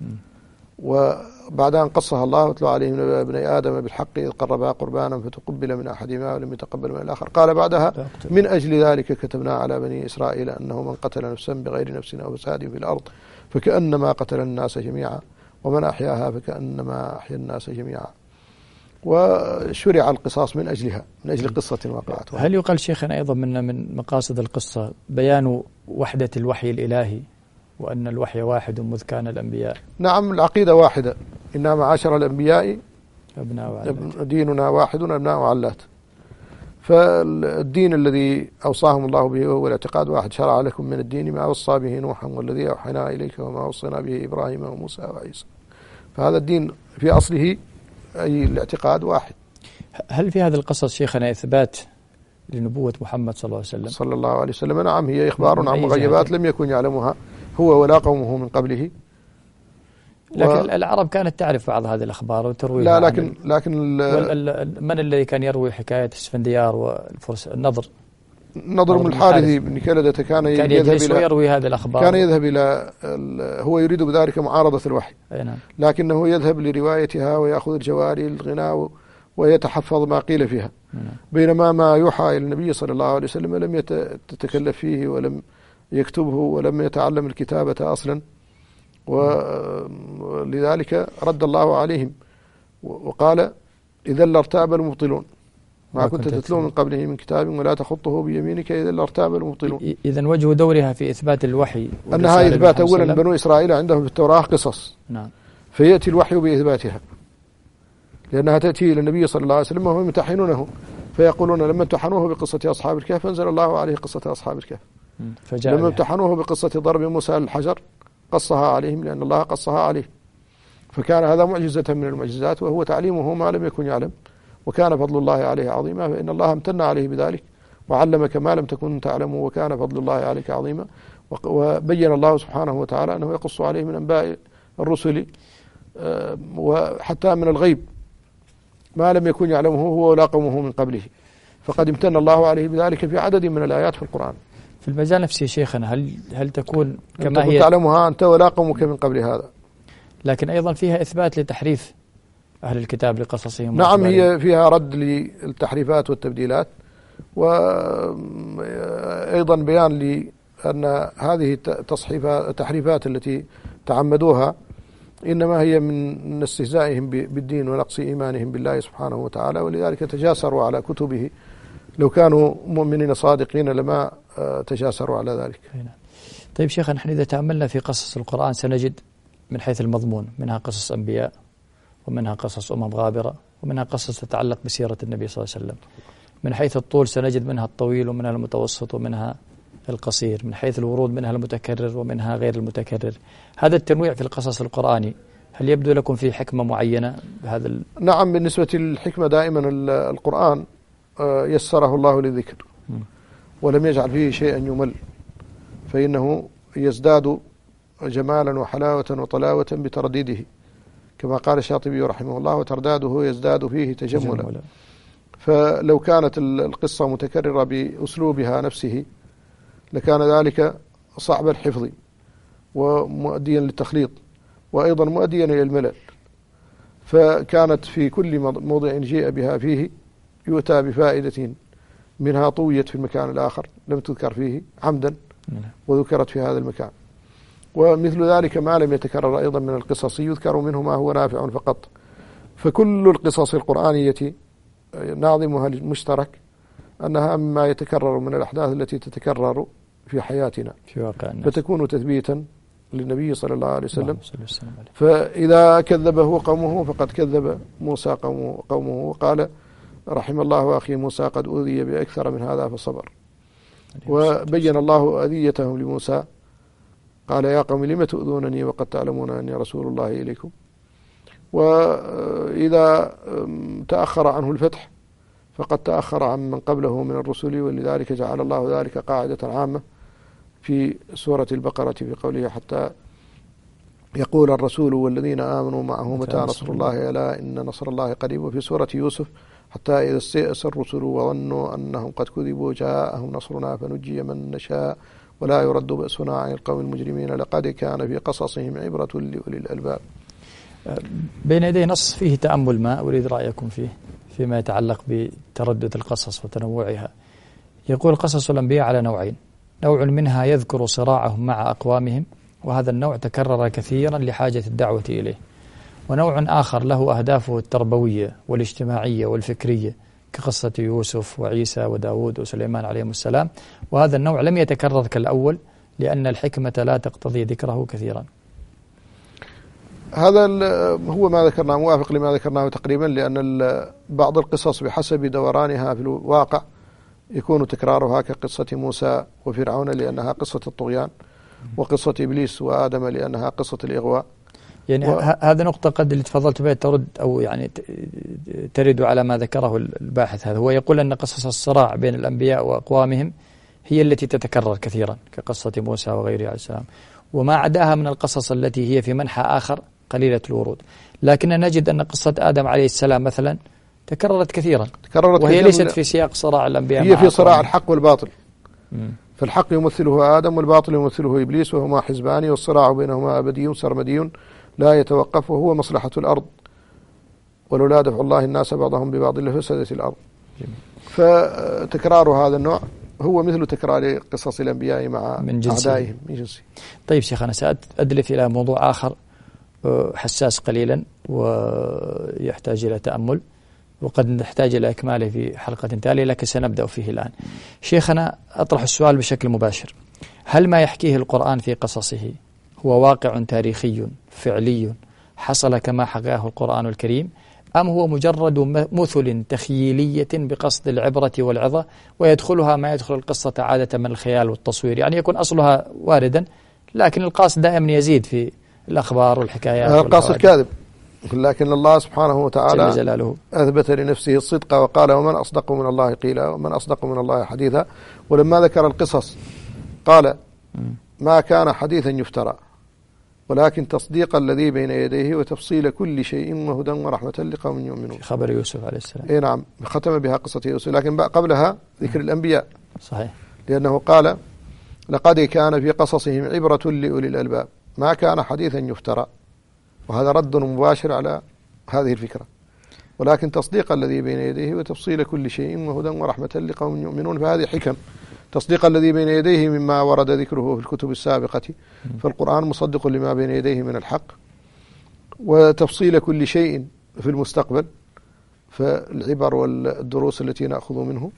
وبعد أن قصها الله واتلو عليهم نبأ ابني آدم بالحق إذ قربا قربانا فتقبل من أحدهما ولم يتقبل من الآخر، قال بعدها من أجل ذلك كتبنا على بني إسرائيل أنه من قتل نفسا بغير نفس أو فساد في الأرض فكأنما قتل الناس جميعا ومن أحياها فكأنما أحيا الناس جميعا. وشرع القصاص من أجلها، من أجل قصة وقعت. هل يقال شيخنا أيضا من من مقاصد القصة بيان وحدة الوحي الإلهي وأن الوحي واحد مذ كان الأنبياء؟ نعم، العقيدة واحدة، إنما معاشر الأنبياء أبناء وعلات، ديننا واحد أبناء وعلات. فالدين الذي أوصاهم الله به هو الاعتقاد واحد. شرع لكم من الدين ما وصى به نوحا والذي أوحينا إليك وما وصينا به إبراهيم وموسى وعيسى. فهذا الدين في أصله أي الاعتقاد واحد. هل في هذه القصص شيخنا إثبات لنبوة محمد صلى الله عليه وسلم؟ صلى الله عليه وسلم. نعم، هي إخبار عن مغيبات لم يكن يعلمها هو ولا قومه من قبله. لكن و... العرب كانت تعرف بعض هذه الأخبار وترويها. لا، لكن لكن ال... من الذي كان يروي حكاية اسفنديار والفرس النضر؟ النضر بن الحارث بن كلدة كان, كان يذهب إلى ويروي هذه الأخبار. كان يذهب إلى ال... هو يريد بذلك معارضة الوحي. نعم. لكنه يذهب لروايتها ويأخذ الجواري الغناء ويتحفظ ما قيل فيها. نعم. بينما ما يوحى إلى النبي صلى الله عليه وسلم لم يتكلف فيه ولم يكتبه ولم يتعلم الكتابة أصلا، ولذلك رد الله عليهم وقال إذا لارتاب المبطلون ما كنت تتلو من قبله من كتاب ولا تخطه بيمينك إذا لارتاب المبطلون. إذن وجه دورها في إثبات الوحي أنها إثبات أولا بنو إسرائيل عندهم في التوراة قصص. نعم. فيأتي الوحي بإثباتها لأنها تأتي إلى النبي صلى الله عليه وسلم وهم يمتحنونه فيقولون لما امتحنوه بقصة أصحاب الكهف فانزل الله عليه قصة أصحاب الكهف. لما امتحنوه بقصة ضرب موسى الحجر قصها عليهم لأن الله قصها عليه. فكان هذا معجزة من المعجزات وهو تعليمه ما لم يكن يعلم، وكان فضل الله عليه عظيما، فإن الله امتن عليه بذلك وعلمك ما لم تكن تعلم وكان فضل الله عليك عظيما. وبين الله سبحانه وتعالى أنه يقص عليه من أنباء الرسل وحتى من الغيب ما لم يكن يعلمه هو ولا قومه من قبله، فقد امتن الله عليه بذلك في عدد من الآيات في القرآن. في المجال نفسه شيخنا هل هل تكون كما هي تعلمها أنت ولا قومك من قبل هذا، لكن أيضا فيها إثبات لتحريف أهل الكتاب لقصصهم؟ نعم، هي فيها رد للتحريفات والتبديلات، وأيضا بيان لأن هذه التحريفات التي تعمدوها إنما هي من استهزائهم بالدين ونقص إيمانهم بالله سبحانه وتعالى، ولذلك تجاسروا على كتبه. لو كانوا مؤمنين صادقين لما تجاسروا على ذلك. طيب شيخنا، نحن إذا تأملنا في قصص القرآن سنجد من حيث المضمون منها قصص أنبياء ومنها قصص أمم غابرة ومنها قصص تتعلق بسيرة النبي صلى الله عليه وسلم. من حيث الطول سنجد منها الطويل ومنها المتوسط ومنها القصير. من حيث الورود منها المتكرر ومنها غير المتكرر. هذا التنويع في القصص القرآني هل يبدو لكم فيه حكمة معينة بهذا ال... نعم، بالنسبة للحكمة دائما القرآن يسره الله للذكر ولم يجعل فيه شيئا يمل، فإنه يزداد جمالا وحلاوة وطلاوة بترديده كما قال الشاطبي رحمه الله وترداده يزداد فيه تجملا. تجمل. فلو كانت القصة متكررة بأسلوبها نفسه لكان ذلك صعب الحفظ ومؤديا للتخليط وأيضا مؤديا إلى الملل، فكانت في كل موضع جيء بها فيه يؤتى بفائدة منها طويت في المكان الآخر لم تذكر فيه عمدا وذكرت في هذا المكان. ومثل ذلك ما لم يتكرر أيضا من القصص يذكر منه ما هو نافع فقط. فكل القصص القرآنية ناظمها المشترك أنها مما يتكرر من الأحداث التي تتكرر في حياتنا في واقع الناس، فتكون تثبيتا للنبي صلى الله عليه وسلم. فإذا كذبه قومه فقد كذب موسى قومه, قومه وقال رحم الله أخي موسى قد أوذي بأكثر من هذا فصبر وبين الله أذيتهم لموسى قال يا قوم لم تؤذونني وقد تعلمون أني رسول الله إليكم. وإذا تأخر عنه الفتح فقد تأخر عن من قبله من الرسل، ولذلك جعل الله ذلك قاعدة عامة في سورة البقرة في قوله حتى يقول الرسول والذين آمنوا معه متى نصر الله ألا إن نصر الله قريب. وفي سورة يوسف حتى إذا استيأس الرسل وظنوا أنهم قد كذبوا جاءهم نصرنا فنجي من نشاء ولا يرد بأسنا عن القوم المجرمين لقد كان في قصصهم عبرة لأولي الألباب. بين يدي نص فيه تأمل ما أريد رأيكم فيه فيما يتعلق بتردد القصص وتنوعها. يقول قصص الأنبياء على نوعين، نوع منها يذكر صراعهم مع أقوامهم وهذا النوع تكرر كثيرا لحاجة الدعوة إليه، ونوع آخر له أهدافه التربوية والاجتماعية والفكرية كقصة يوسف وعيسى وداود وسليمان عليهم السلام، وهذا النوع لم يتكرر كالأول لأن الحكمة لا تقتضي ذكره كثيرا. هذا هو ما ذكرناه، موافق لما ذكرناه تقريبا، لأن بعض القصص بحسب دورانها في الواقع يكون تكرارها كقصة موسى وفرعون لأنها قصة الطغيان، وقصة إبليس وآدم لأنها قصة الإغواء. يعني و... هذا نقطة قد اللي تفضلت بها ترد أو يعني ترد على ما ذكره الباحث هذا. هو يقول أن قصص الصراع بين الأنبياء وأقوامهم هي التي تتكرر كثيرا كقصة موسى وغيره عليه السلام، وما عداها من القصص التي هي في منحى آخر قليلة الورود. لكننا نجد أن قصة آدم عليه السلام مثلا تكررت كثيرا تكررت وهي ليست في سياق صراع الأنبياء، هي في صراع الحق والباطل. م. فالحق يمثله آدم والباطل يمثله إبليس، وهما حزبان والصراع بينهما أبدي سرمدي لا يتوقف، وهو مصلحة الأرض ولولا دفع الله الناس بعضهم ببعض لفسدت الأرض. جميل. فتكرار هذا النوع هو مثل تكرار قصص الأنبياء مع من أعدائهم من جنسه. طيب شيخنا، سأدلف إلى موضوع آخر حساس قليلا ويحتاج إلى تأمل وقد نحتاج إلى إكماله في حلقة تالية، لكن سنبدأ فيه الآن. شيخنا، أطرح السؤال بشكل مباشر: هل ما يحكيه القرآن في قصصه هو واقع تاريخي فعلي حصل كما حكاه القرآن الكريم، أم هو مجرد مثل تخيلية بقصد العبرة والعظة ويدخلها ما يدخل القصة عادة من الخيال والتصوير، يعني يكون أصلها واردا لكن القاصد دائما يزيد في الأخبار والحكايات؟ القاصد كاذب، لكن الله سبحانه وتعالى جل جلاله أثبت لنفسه الصدق وقال ومن أصدق من الله قيلا ومن أصدق من الله حديثا. ولما ذكر القصص قال ما كان حديثا يفترى ولكن تصديق الذي بين يديه وتفصيل كل شيء وهدى ورحمة لقوم يؤمنون. في خبر يوسف عليه السلام. اي نعم، ختم بها قصة يوسف، لكن قبلها ذكر الأنبياء. صحيح. لأنه قال لقد كان في قصصهم عبرة لأولي الألباب ما كان حديثا يفترى، وهذا رد مباشر على هذه الفكرة، ولكن تصديق الذي بين يديه وتفصيل كل شيء وهدى ورحمة لقوم يؤمنون. فهذه حكم. تصديق الذي بين يديه مما ورد ذكره في الكتب السابقة، فالقرآن مصدق لما بين يديه من الحق، وتفصيل كل شيء في المستقبل، فالعبر والدروس التي نأخذ منه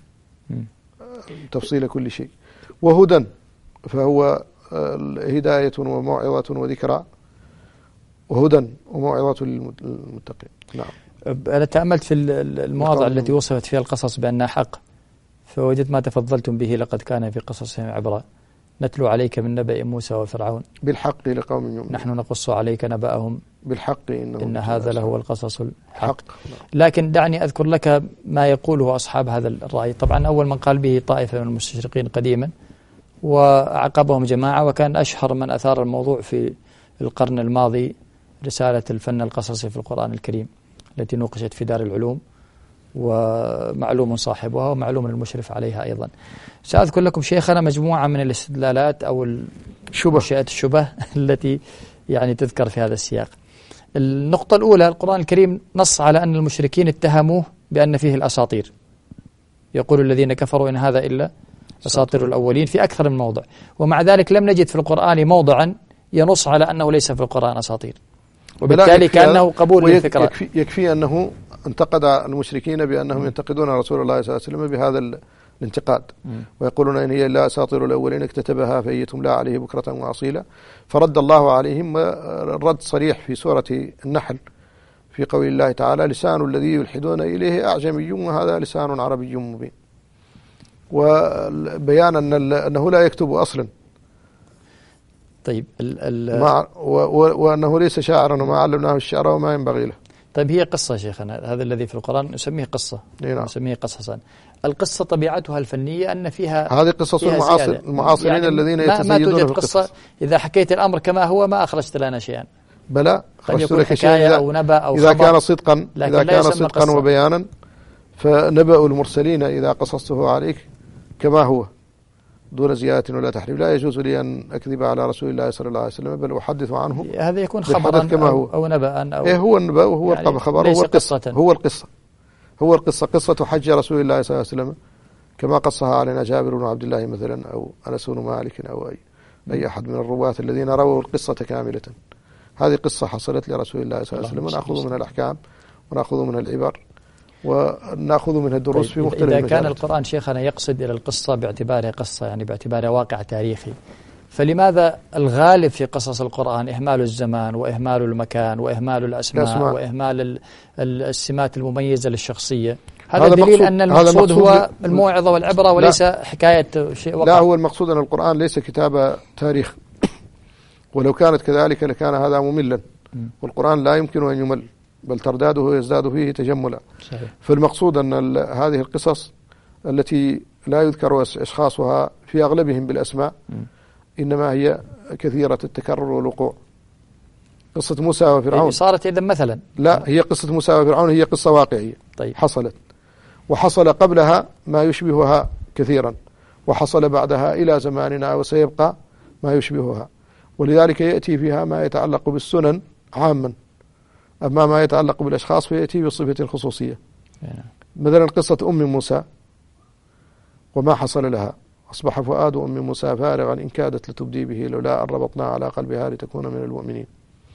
تفصيل كل شيء، وهدى فهو هداية وموعظة وذكرى، وهدى وموعظة للمتقين. نعم. أنا تأملت في المواضع التي وصفت فيها القصص بأنها حق، فوجدت ما تفضلتم به لقد كان في قصصهم عبرة نتلو عليك من نبأ موسى وفرعون بالحق لقوم يؤمنون نحن نقص عليك نبأهم بالحق إن هذا لهو القصص الحق. لكن دعني أذكر لك ما يقوله أصحاب هذا الرأي. طبعا أول من قال به طائفة من المستشرقين قديما وعقبهم جماعة، وكان أشهر من أثار الموضوع في القرن الماضي رسالة الفن القصصي في القرآن الكريم التي نوقشت في دار العلوم، ومعلوم صاحبها ومعلوم المشرف عليها أيضا. سأذكر لكم شيخنا مجموعة من الاستدلالات أو الشبهات الشبه التي يعني تذكر في هذا السياق. النقطة الأولى: القرآن الكريم نص على أن المشركين اتهموه بأن فيه الأساطير، يقول الذين كفروا إن هذا إلا أساطير الأولين في أكثر من موضع، ومع ذلك لم نجد في القرآن موضعا ينص على أنه ليس في القرآن أساطير، وبالتالي كأنه قبول للفكرة. يكفي, يكفي أنه انتقد المشركين بأنهم ينتقدون رسول الله صلى الله عليه وسلم بهذا الانتقاد، ويقولون إن هي إلا أساطير الأولين اكتتبها فهي تملى عليه بكرة وأصيلا. فرد الله عليهم الرد صريح في سورة النحل في قول الله تعالى: لسان الذي يلحدون إليه أعجمي وهذا لسان عربي مبين. وبيان أن أنه لا يكتب أصلا. طيب ال ال مع وأنه ليس شاعرا وما علمناه الشعر وما ينبغي له. طيب هي قصة شيخنا، هذا الذي في القرآن نسميه قصة، نعم. نسميه قصصا. القصة طبيعتها الفنية أن فيها هذه قصص المعاصر المعاصرين يعني الذين يتزيدون في القصة. إذا حكيت الأمر كما هو ما أخرجت لنا شيئا. بلى قد يكون حكاية أو نبأ أو إذا خبر كان صدقا إذا كان صدقا قصة. وبيانا فنبأ المرسلين إذا قصصته عليك كما هو دون زيادة ولا تحريف. لا يجوز لي أن أكذب على رسول الله صلى الله عليه وسلم بل أحدث عنه. هذا يكون خبرا كما أو, هو. أو نبأ أو إيه هو النبأ وهو يعني الخبر هو القصة هو القصة هو القصة قصة حج رسول الله صلى الله عليه وسلم كما قصها علينا جابر بن عبد الله مثلا أو أنس بن مالك أو أي أي أحد من الرواة الذين رووا القصة كاملة. هذه قصة حصلت لرسول الله صلى الله عليه وسلم ونأخذ منها الأحكام ونأخذ منها العبر ونأخذ منها الدروس في مختلف إذا المجالات. كان القرآن شيخنا يقصد إلى القصة باعتبارها قصة يعني باعتبارها واقع تاريخي، فلماذا الغالب في قصص القرآن إهمال الزمان وإهمال المكان وإهمال الأسماء الأسماء. وإهمال السمات المميزة للشخصية؟ هذا, هذا دليل أن المقصود هو الموعظة والعبرة وليس لا. حكاية شيء وقع. لا، هو المقصود أن القرآن ليس كتاب تاريخ، ولو كانت كذلك لكان هذا مملا، والقرآن لا يمكن أن يمل بل ترداده يزداد فيه تجملا. صحيح. فالمقصود أن هذه القصص التي لا يذكر أشخاصها في أغلبهم بالأسماء م. إنما هي كثيرة التكرر والوقوع. قصة موسى وفرعون صارت إذا مثلا لا، هي قصة موسى وفرعون هي قصة واقعية. طيب. حصلت وحصل قبلها ما يشبهها كثيرا وحصل بعدها إلى زماننا وسيبقى ما يشبهها، ولذلك يأتي فيها ما يتعلق بالسنن عاما، أما ما يتعلق بالأشخاص فيأتي بصفة الخصوصية. مثلا قصة أم موسى وما حصل لها، أصبح فؤاد أم موسى فارغا إن كادت لتبدي به لولا أن ربطنا على قلبها لتكون من المؤمنين.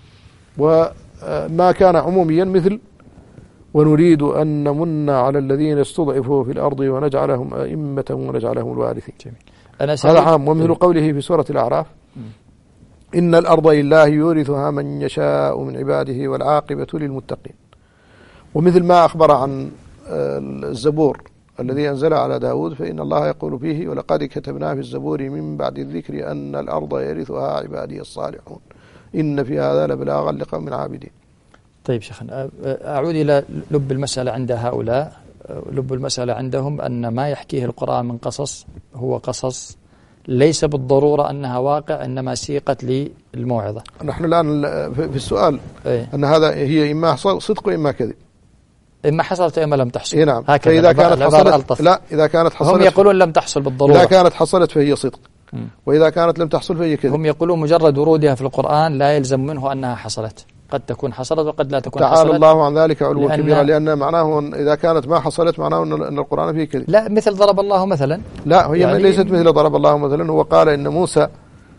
وما كان عموميا مثل ونريد أن نمن على الذين استضعفوا في الأرض ونجعلهم أئمة ونجعلهم الوارثين. هذا عام. ومثل قوله في سورة الأعراف إن الأرض لله يورثها من يشاء من عباده والعاقبة للمتقين. ومثل ما أخبر عن الزبور الذي أنزل على داود فإن الله يقول فيه ولقد كتبنا في الزبور من بعد الذكر أن الأرض يرثها عبادي الصالحون إن في هذا لبلاغا لقوم عابدين. طيب شيخنا، أعود إلى لب المسألة عند هؤلاء. لب المسألة عندهم أن ما يحكيه القرآن من قصص هو قصص ليس بالضرورة أنها واقع، إنما سيقت للموعظة. نحن الآن في السؤال ايه؟ أن هذا هي إما صدق وإما كذب، إما حصلت وإما لم تحصل. إيه نعم. فإذا كانت حصلت لا إذا كانت حصلت هم يقولون لم تحصل بالضرورة. إذا كانت حصلت فهي صدق م. وإذا كانت لم تحصل فهي كذب. هم يقولون مجرد ورودها في القرآن لا يلزم منه أنها حصلت، قد تكون حصلت وقد لا تكون تعالى حصلت. تعالى الله عن ذلك علوا كبيرا، لأن معناه إذا كانت ما حصلت معناه أن القرآن فيه كذب. لا، مثل ضرب الله مثلا. لا، هي يعني ليست مثل ضرب الله مثلا. هو قال إن موسى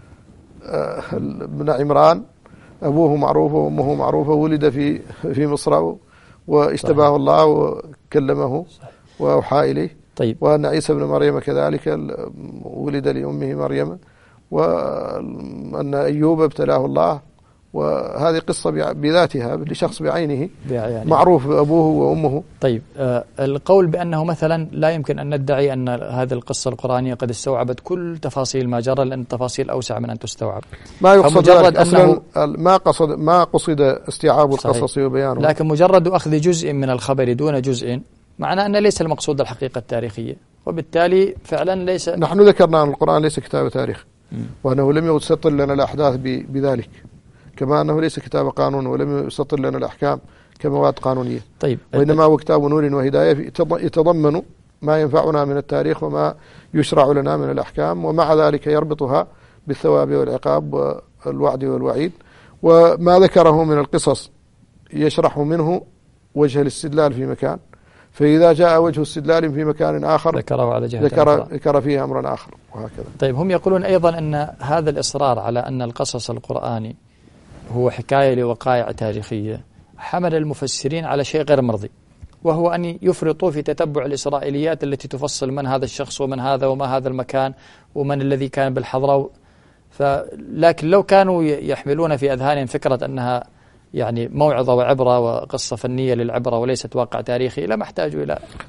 بن عمران أبوه معروف وأمه معروفة ولد في في مصر واشتباه الله وكلمه وأوحى إليه. طيب. وأن عيسى بن مريم كذلك ولد لأمه مريم، وأن أيوب ابتلاه الله، وهذه قصة بذاتها لشخص بعينه يعني معروف أبوه وأمه. طيب، آه القول بأنه مثلا لا يمكن أن ندعي أن هذه القصة القرآنية قد استوعبت كل تفاصيل ما جرى، لأن التفاصيل أوسع من أن تستوعب. ما يقصد أنه ما قصد ما قصد استيعاب القصص وبيانه، لكن مجرد أخذ جزء من الخبر دون جزء معناه أن ليس المقصود الحقيقة التاريخية، وبالتالي فعلا ليس. نحن ذكرنا أن القرآن ليس كتاب تاريخ، وأنه لم يسطر لنا الأحداث بذلك، كما أنه ليس كتاب قانون ولم يسطر لنا الأحكام كمواد قانونية. طيب. وإنما هو كتاب نور وهداية يتضمن ما ينفعنا من التاريخ وما يشرع لنا من الأحكام، ومع ذلك يربطها بالثواب والعقاب والوعد والوعيد. وما ذكره من القصص يشرح منه وجه الاستدلال في مكان، فإذا جاء وجه استدلال في مكان آخر ذكره على جهة ذكر, ذكر فيه أمرا آخر، وهكذا. طيب، هم يقولون أيضا أن هذا الإصرار على أن القصص القرآني هو حكاية لوقائع تاريخية حمل المفسرين على شيء غير مرضي، وهو أن يفرطوا في تتبع الإسرائيليات التي تفصل من هذا الشخص ومن هذا وما هذا المكان ومن الذي كان بالحضرة. لكن لو كانوا يحملون في أذهانهم فكرة أنها يعني موعظة وعبرة وقصة فنية للعبرة وليست واقع تاريخي لما احتاجوا إلى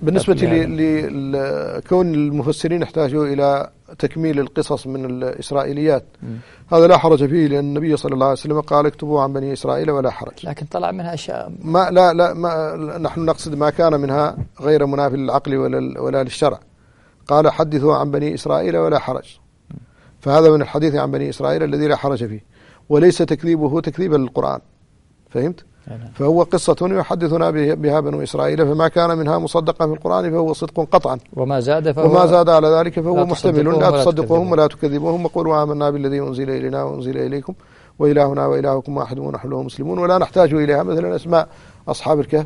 بالنسبة لكون المفسرين يحتاجوا إلى تكميل القصص من الإسرائيليات م. هذا لا حرج فيه، لأن النبي صلى الله عليه وسلم قال اكتبوا عن بني إسرائيل ولا حرج. لكن طلع منها أشياء ما لا لا ما نحن نقصد ما كان منها غير منافي للعقل ولا ولا للشرع. قال حدثوا عن بني إسرائيل ولا حرج، فهذا من الحديث عن بني إسرائيل الذي لا حرج فيه، وليس تكذيبه تكذيبا للقرآن. فهمت؟ فهو قصة يحدثنا بها بنو إسرائيل، فما كان منها مصدقا في القرآن فهو صدق قطعا، وما زاد فهو وما زاد على ذلك فهو محتمل. لا تصدقوهم ولا تكذبوهم وقولوا آمنا بالذي أنزل إلينا وأنزل إليكم وإلهنا وإلهكم واحد ونحن له مسلمون. ولا نحتاج إليها مثلا أسماء أصحاب الكهف،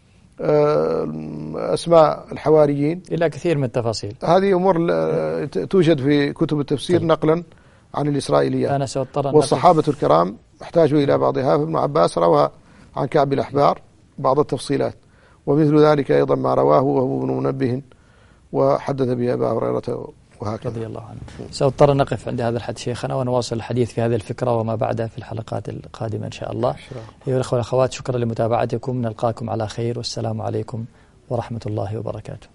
أسماء الحواريين، إلى كثير من التفاصيل. هذه أمور توجد في كتب التفسير نقلا عن الإسرائيليات. والصحابة الكرام احتاجوا إلى بعضها، فابن عباس روى عن كعب الأحبار بعض التفصيلات، ومثل ذلك أيضا ما رواه وهو ابن منبه وحدث به أبا هريرة وهكذا رضي الله عنه. سأضطر نقف عند هذا الحد شيخنا، ونواصل الحديث في هذه الفكرة وما بعدها في الحلقات القادمة إن شاء الله. أيها الأخوة والأخوات، شكرا لمتابعتكم، نلقاكم على خير، والسلام عليكم ورحمة الله وبركاته.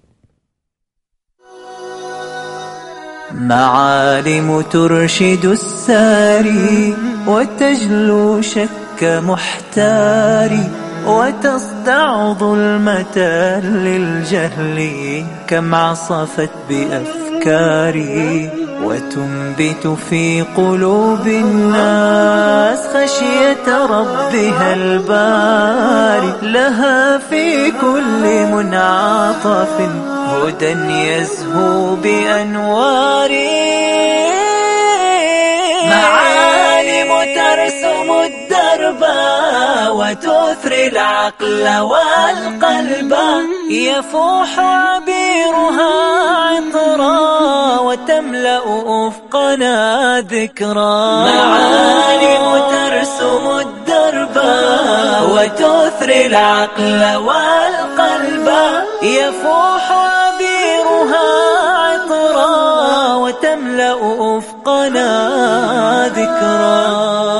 معالم ترشد الساري وتجلو شك محتاري، وتصدع ظلمة للجهل كم عصفت بأفكاري، وتنبت في قلوب الناس خشية ربها الباري، لها في كل منعطف هدى يزهو بأنواري. معالم ترسم الدرب وتثري العقل والقلب، يفوح عبيرها عطرا وتملأ أفقنا ذكرا. معالم ترسم الدرب وتثري العقل والقلب، يفوح عبيرها عطرا وتملأ أفقنا ذكرا.